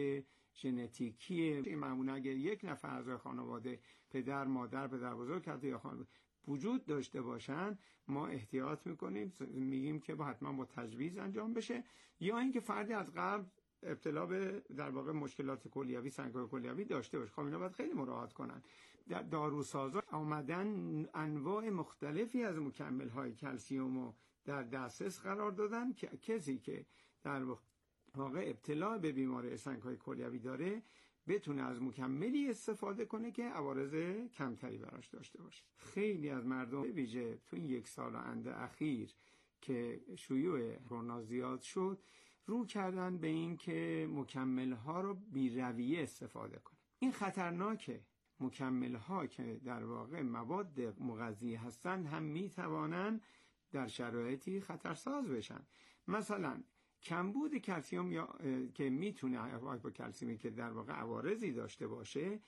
ژنتیکی. معمولا اگر یک نفر از خانواده پدر، مادر، پدر بزرگ کرده یا خانواده وجود داشته باشن، ما احتیاط میکنیم، میگیم که با حتما با تجویز انجام بشه، یا اینکه فردی از قبل ابتلا به در واقع مشکلات کلیوی، سنگ‌های کلیوی داشته باشه. خب اینا باید خیلی مراعات کنن. داروسازا آمدن انواع مختلفی از مکمل‌های کلسیم رو در دسترس قرار دادن که کسی که در واقع ابتلا به بیماری سنگ‌های کلیوی داره بتونه از مکملی استفاده کنه که عوارض کمتری براش داشته باشه. خیلی از مردم ویژه تو این یک سال انده اخیر که شیوع کرونا زیاد شد، رو کردن به این که مکمل‌ها رو بی‌رویه استفاده کنن. این خطرناکه. مکمل‌ها که در واقع مواد مغذی هستند هم میتوانند در شرایطی خطرساز بشن. مثلا کمبود کلسیم یا که میتونه هایپوکلسیمی که در واقع عوارضی داشته باشه،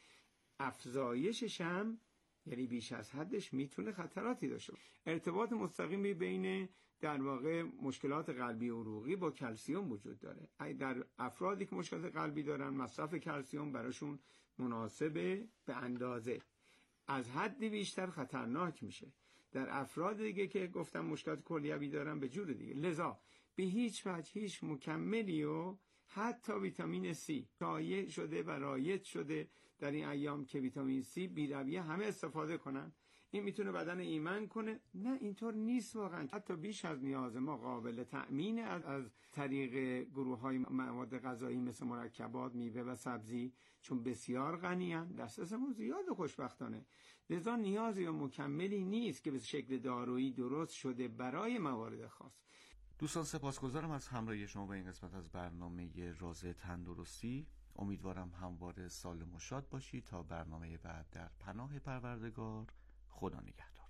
افزایشش هم یعنی بیش از حدش میتونه خطراتی داشته باشه. ارتباط مستقیمی بین در واقع مشکلات قلبی و عروقی با کلسیم وجود داره. در افرادی که مشکلات قلبی دارن، مصرف کلسیم براشون مناسبه به اندازه، از حدی بیشتر خطرناک میشه. در افراد دیگه که گفتم مشکلات کلیوی دارن به جور دیگه. لذا به هیچ وجه هیچ مکملی و حتی ویتامین سی شایع شده و رایج شده در این ایام که ویتامین سی بی‌رویه همه استفاده کنن. این میتونه بدن ایمن کنه. نه، اینطور نیست واقعا. حتی بیش از نیاز ما قابل تأمین از, از طریق گروه های مواد غذایی مثل مرکبات، میوه و سبزی، چون بسیار غنی‌اند، دسترسمون زیاد و خوشبختانه. لذا نیازی و مکملی نیست که به شکل دارویی درست شده برای موارد خاص. دوستان سپاسگزارم از همراهی شما با این قسمت از برنامه راز تندرستی. امیدوارم همواره سالم و شاد باشید. تا برنامه بعد، در پناه پروردگار، خدا نگهدار.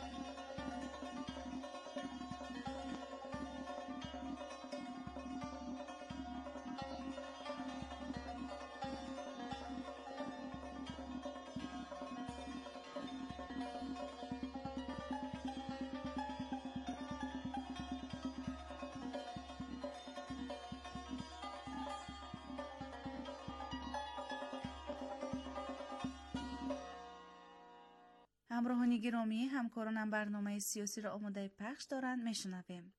همراهان گرامی، همکارانم برنامه سیاسی را آماده پخش دارند، میشنویم.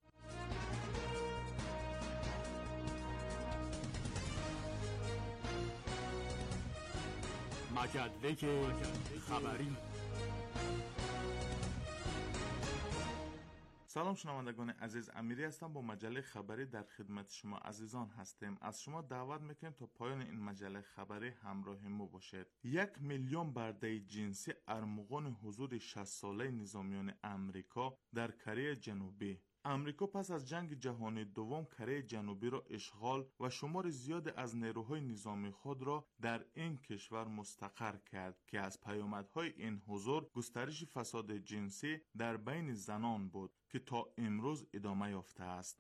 مجله خبری. سلام شنوندگان عزیز، امیری هستم. با مجله خبری در خدمت شما عزیزان هستیم. از شما دعوت میکنیم تا پایان این مجله خبری همراه ما باشید. یک میلیون برده جنسی ارمغان حضور شصت ساله نظامیان امریکا در کره جنوبی. امریکا پس از جنگ جهانی دوم کره جنوبی را اشغال و شمار زیاد از نیروهای نظامی خود را در این کشور مستقر کرد که از پیامدهای این حضور گسترش فساد جنسی در بین زنان بود که تا امروز ادامه یافته است.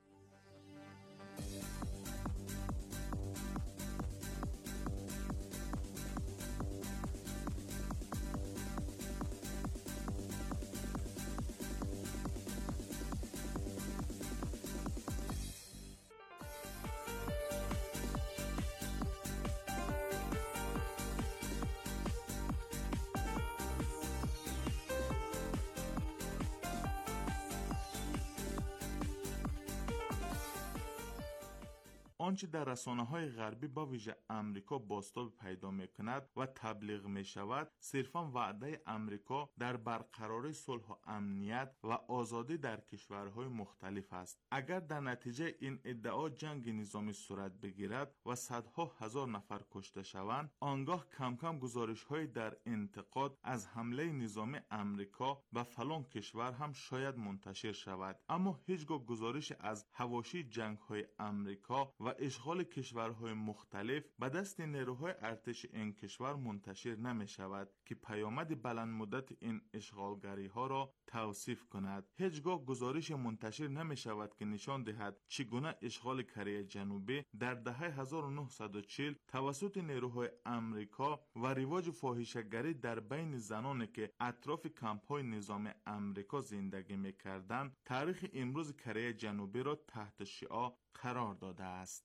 آنچه در رسانه‌های غربی با ویژه امریکا بازتاب پیدا می‌کند و تبلیغ می‌شود صرفاً وعده امریکا در برقراری صلح و امنیت و آزادی در کشورهای مختلف است. اگر در نتیجه این ادعا جنگ نظامی صورت بگیرد و صدها هزار نفر کشته شوند، آنگاه کم کم گزارش‌های در انتقاد از حمله نظامی امریکا به فلان کشور هم شاید منتشر شود، اما هیچگاه گزارش از حواشی جنگ‌های امریکا و اشغال کشورهای مختلف به دست نیروهای ارتش این کشور منتشر نمی‌شود که پیامد بلند مدت این اشغالگری‌ها را توصیف کند. هیچگاه گزارش منتشر نمی‌شود که نشان دهد چگونه اشغال کره جنوبی در دهه هزار و نهصد و چهل توسط نیروهای امریکا و رواج فاحشه‌گری در بین زنانی که اطراف کمپ‌های نظام امریکا زندگی می‌کردند، تاریخ امروز کره جنوبی را تحت شعاع قرار داده است.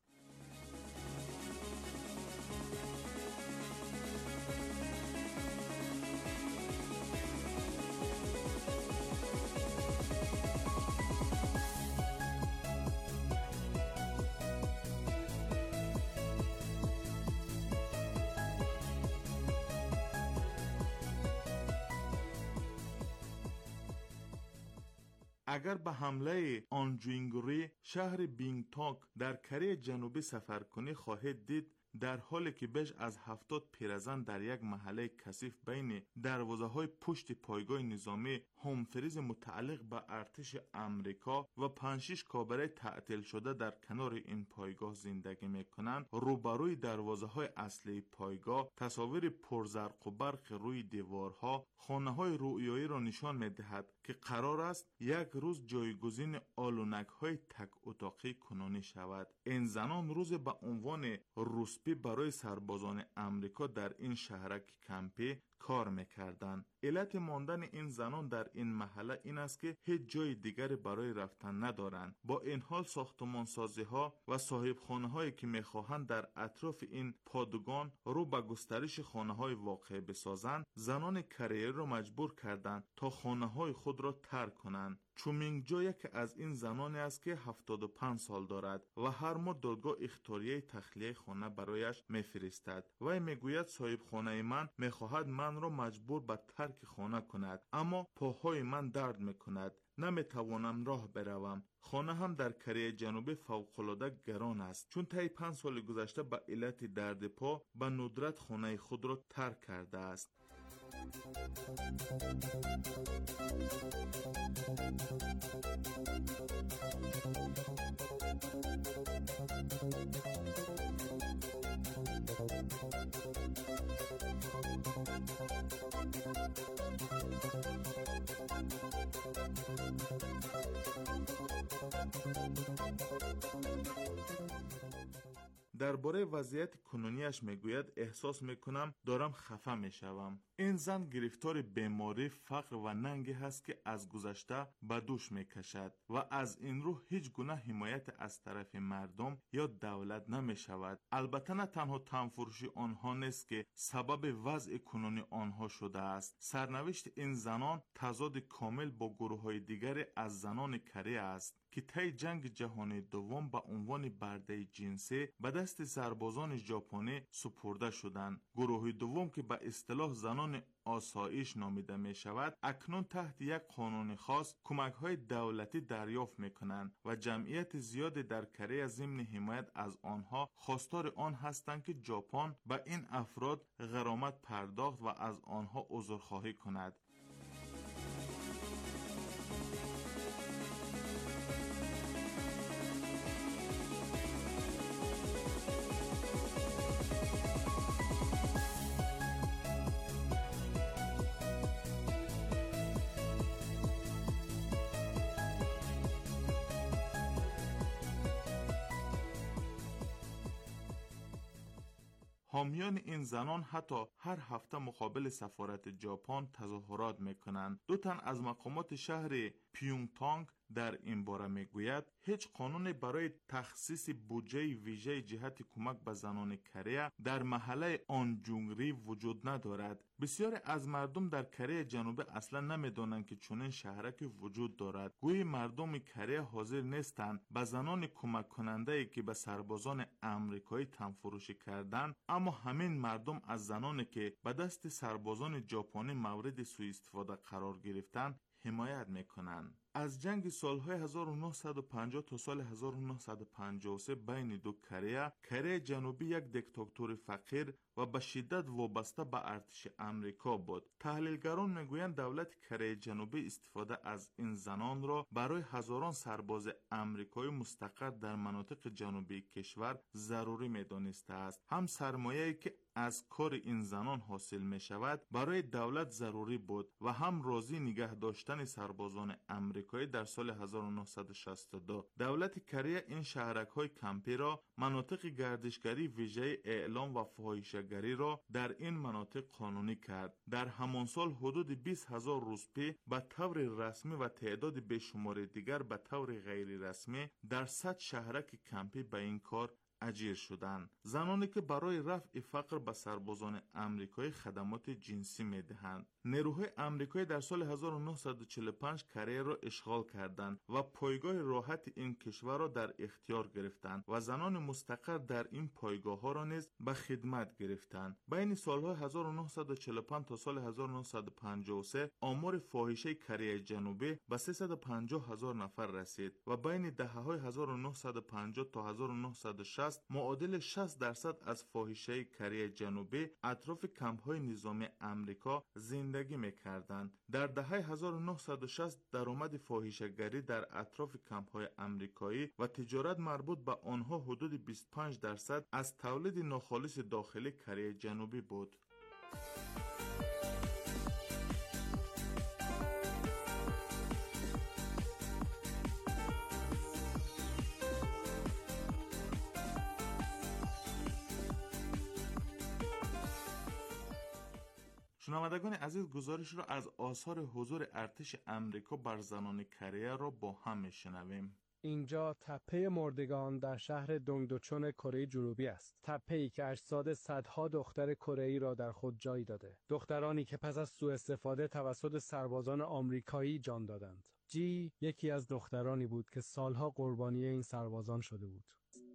اگر به حمله آنجوینگری شهر بینگتاک در کره جنوبی سفر کنی، خواهید دید در حالی که بیش از هفتاد پیرزن در یک محله کثیف بین دروازه های پشت پایگاه نظامی همفریز متعلق به ارتش امریکا و پنج شش کابره تعطیل شده در کنار این پایگاه زندگی میکنند، روبروی دروازه های اصلی پایگاه تصاویر پرزرق و برق روی دیوارها خانه های رویایی را نشان میدهد که قرار است یک روز جایگزین آلونک های تک اتاقی کنونی شود. این زنان روز به عنوان روسپی برای سربازان امریکا در این شهرک کمپی کار میکردند. علت ماندن این زنان در این محله این است که هیچ جای دیگری برای رفتن ندارند. با این حال ساختمانسازی ها و صاحب خانه هایی که میخواهند در اطراف این پادگان رو به گسترش خانه های واقع بسازند، زنان کره را مجبور کردند تا خانه های خود را ترک کنند. چومینگ جو یکی از این زنانی است که هفتاد و پنج سال دارد و هر ماه دادگاه اختیاریه تخلیه خانه برایش میفرستد. وی میگوید صاحب خانه من میخواهد من را مجبور به ترک خانه کند، اما پاهای من درد میکند، نمیتوانم راه بروم. خانه هم در کره جنوبی فوق‌العاده گران است، چون طی پنج سال گذشته به علت درد پا به ندرت خانه خود را ترک کرده است. درباره وضعیت کنونیش میگوید احساس میکنم دارم خفه میشوم. این زن گرفتار بیماری، فقر و ننگی هست که از گذشته به دوش میکشد و از این رو هیچ گونه حمایت از طرف مردم یا دولت نمیشود. البته نه تنها تنفروشی آنها نیست که سبب وضع کنونی آنها شده است. سرنوشت این زنان تضاد کامل با گروه های دیگری از زنان کره است که طی جنگ جهانی دوم به عنوان برده جنسی به دست سربازان ژاپنی سپرده شدند. گروه دوم که به اصطلاح زنان آسایش نامیده می شود، اکنون تحت یک قانون خاص کمک های دولتی دریافت می کنند و جمعیت زیادی در کره ضمن حمایت از آنها خواستار آن هستند که ژاپن به این افراد غرامت پرداخت و از آنها عذرخواهی کند. حامیان این زنان حتی هر هفته مقابل سفارت ژاپن تظاهرات میکنند. دو تن از مقامات شهر پیونگتانگ در این باره میگوید هیچ قانونی برای تخصیص بودجه ویژه جهت کمک به زنان کره در محله آنجونگری وجود ندارد. بسیاری از مردم در کره جنوبی اصلا نمیدانند که چنین شهرکی وجود دارد. گویی مردم کره حاضر نیستند به زنان کمک کننده که به سربازان امریکایی تنفروشی کردند، اما همین مردم از زنانی که به دست سربازان ژاپنی مورد سوء استفاده قرار گرفتند حمایت میکنند. از جنگ سالهای هزار و نهصد و پنجاه تا سال هزار و نهصد و پنجاه و سه بین دو کره، کره جنوبی یک دیکتاتوری فقیر و به شدت وابسته به ارتش امریکا بود. تحلیلگران میگویند دولت کره جنوبی استفاده از این زنان را برای هزاران سرباز امریکایی مستقر در مناطق جنوبی کشور ضروری میدانسته است. هم سرمایه‌ای که از کار این زنان حاصل می شود برای دولت ضروری بود و هم راضی نگه داشتن سربازان امریکایی در سال هزار و نهصد و شصت و دو. دولت کره این شهرک‌های کمپی را مناطق گردشگری ویژه اعلام و فاحشه‌گری را در این مناطق قانونی کرد. در همان سال حدود بیست هزار روسپی به طور رسمی و تعداد بیشمار دیگر به طور غیر رسمی در صد شهرک کمپی به این کار اجیر شدند. زنانی که برای رفع فقر به سربازان امریکایی خدمات جنسی میدهند. نیروهای امریکایی در سال هزار و نهصد و چهل و پنج کره را اشغال کردند و پایگاه راحت این کشور را در اختیار گرفتند و زنان مستقر در این پایگاه ها را نیز به خدمت گرفتند. بین سالهای هزار و نهصد و چهل و پنج تا سال هزار و نهصد و پنجاه و سه آمار فاحشه کره جنوبی به سیصد و پنجاه هزار نفر رسید و بین دهه‌های هزار و نهصد و پنجاه تا هزار و نهصد و شصت معادل شصت درصد از فاحشه کره جنوبی اطراف کمپ‌های نظامی امریکا زندگی می‌کردند. در دهه هزار و نهصد و شصت درآمد فاحشه‌گری در اطراف کمپ‌های امریکایی و تجارت مربوط به آنها حدود بیست و پنج درصد از تولید ناخالص داخلی کره جنوبی بود. شنوندگان عزیز، گزارش را از آثار حضور ارتش امریکا بر زنان کره را با هم میشنویم. اینجا تپه مردگان در شهر دونگدوچون کره جنوبی است. تپه‌ای که اجساد صدها دختر کره‌ای را در خود جای داده. دخترانی که پس از سوء استفاده توسط سربازان آمریکایی جان دادند. جی یکی از دخترانی بود که سالها قربانی این سربازان شده بود.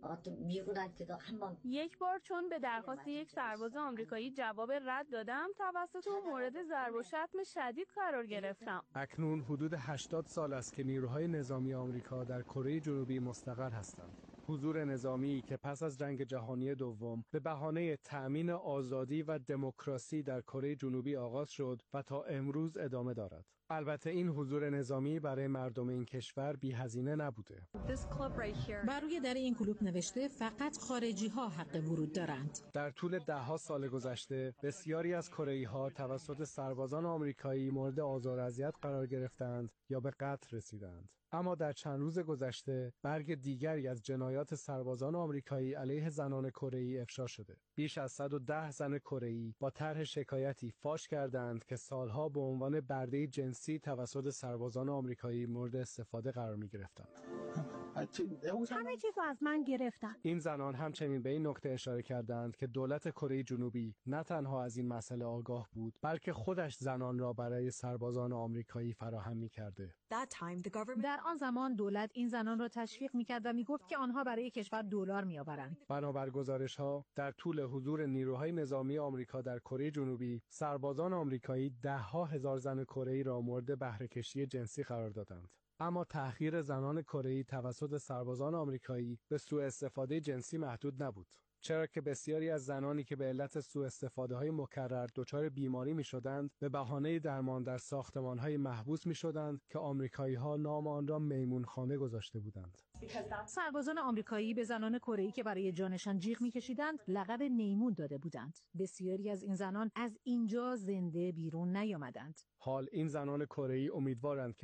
یک بار چون به درخواست یک سرباز آمریکایی جواب رد دادم، توسط او مورد ضرب و شتم شدید قرار گرفتم. اکنون حدود هشتاد سال است که نیروهای نظامی آمریکا در کره جنوبی مستقر هستند. حضور نظامی که پس از جنگ جهانی دوم به بهانه تأمین آزادی و دموکراسی در کره جنوبی آغاز شد و تا امروز ادامه دارد. البته این حضور نظامی برای مردم این کشور بی هزینه نبوده. بر روی در این کلوب نوشته فقط خارجی ها حق ورود دارند. در طول ده ها سال گذشته بسیاری از کره‌ای ها توسط سربازان آمریکایی مورد آزار و اذیت قرار گرفتند یا به قتل رسیدند. اما در چند روز گذشته برگ دیگری از جنایات سربازان آمریکایی علیه زنان کره‌ای افشا شده. بیش از صد و ده زن کره‌ای با طرح شکایتی فاش کردند که سالها به عنوان برده جنسی توسط سربازان آمریکایی مورد استفاده قرار می‌گرفتند. همه چیز رو از من گرفتن. این زنان همچنین به این نکته اشاره کردند که دولت کره جنوبی نه تنها از این مسئله آگاه بود، بلکه خودش زنان را برای سربازان آمریکایی فراهم می‌کرده. در آن زمان دولت این زنان را تشویق می‌کرد و می‌گفت که آنها برای کشور دلار می‌آورند. بنابر گزارش‌ها در طول حضور نیروهای نظامی آمریکا در کره جنوبی، سربازان آمریکایی ده‌ها هزار زن کره‌ای را مورد بهره‌کشی جنسی قرار دادند. اما تأخیر زنان کره‌ای توسط سربازان آمریکایی به سوء استفاده جنسی محدود نبود. چرا که بسیاری از زنانی که به علت سوء استفاده‌های مکرر دچار بیماری می‌شدند، به بهانه درمان در ساختمان‌های محبوس می‌شدند که آمریکایی‌ها نام آن را میمونخانه گذاشته بودند. سربازان آمریکایی به زنان کره‌ای که برای جانشان جیغ می‌کشیدند لقب میمون داده بودند. بسیاری از این زنان از اینجا زنده بیرون نیامدند. حال این زنان کره‌ای امیدوارند که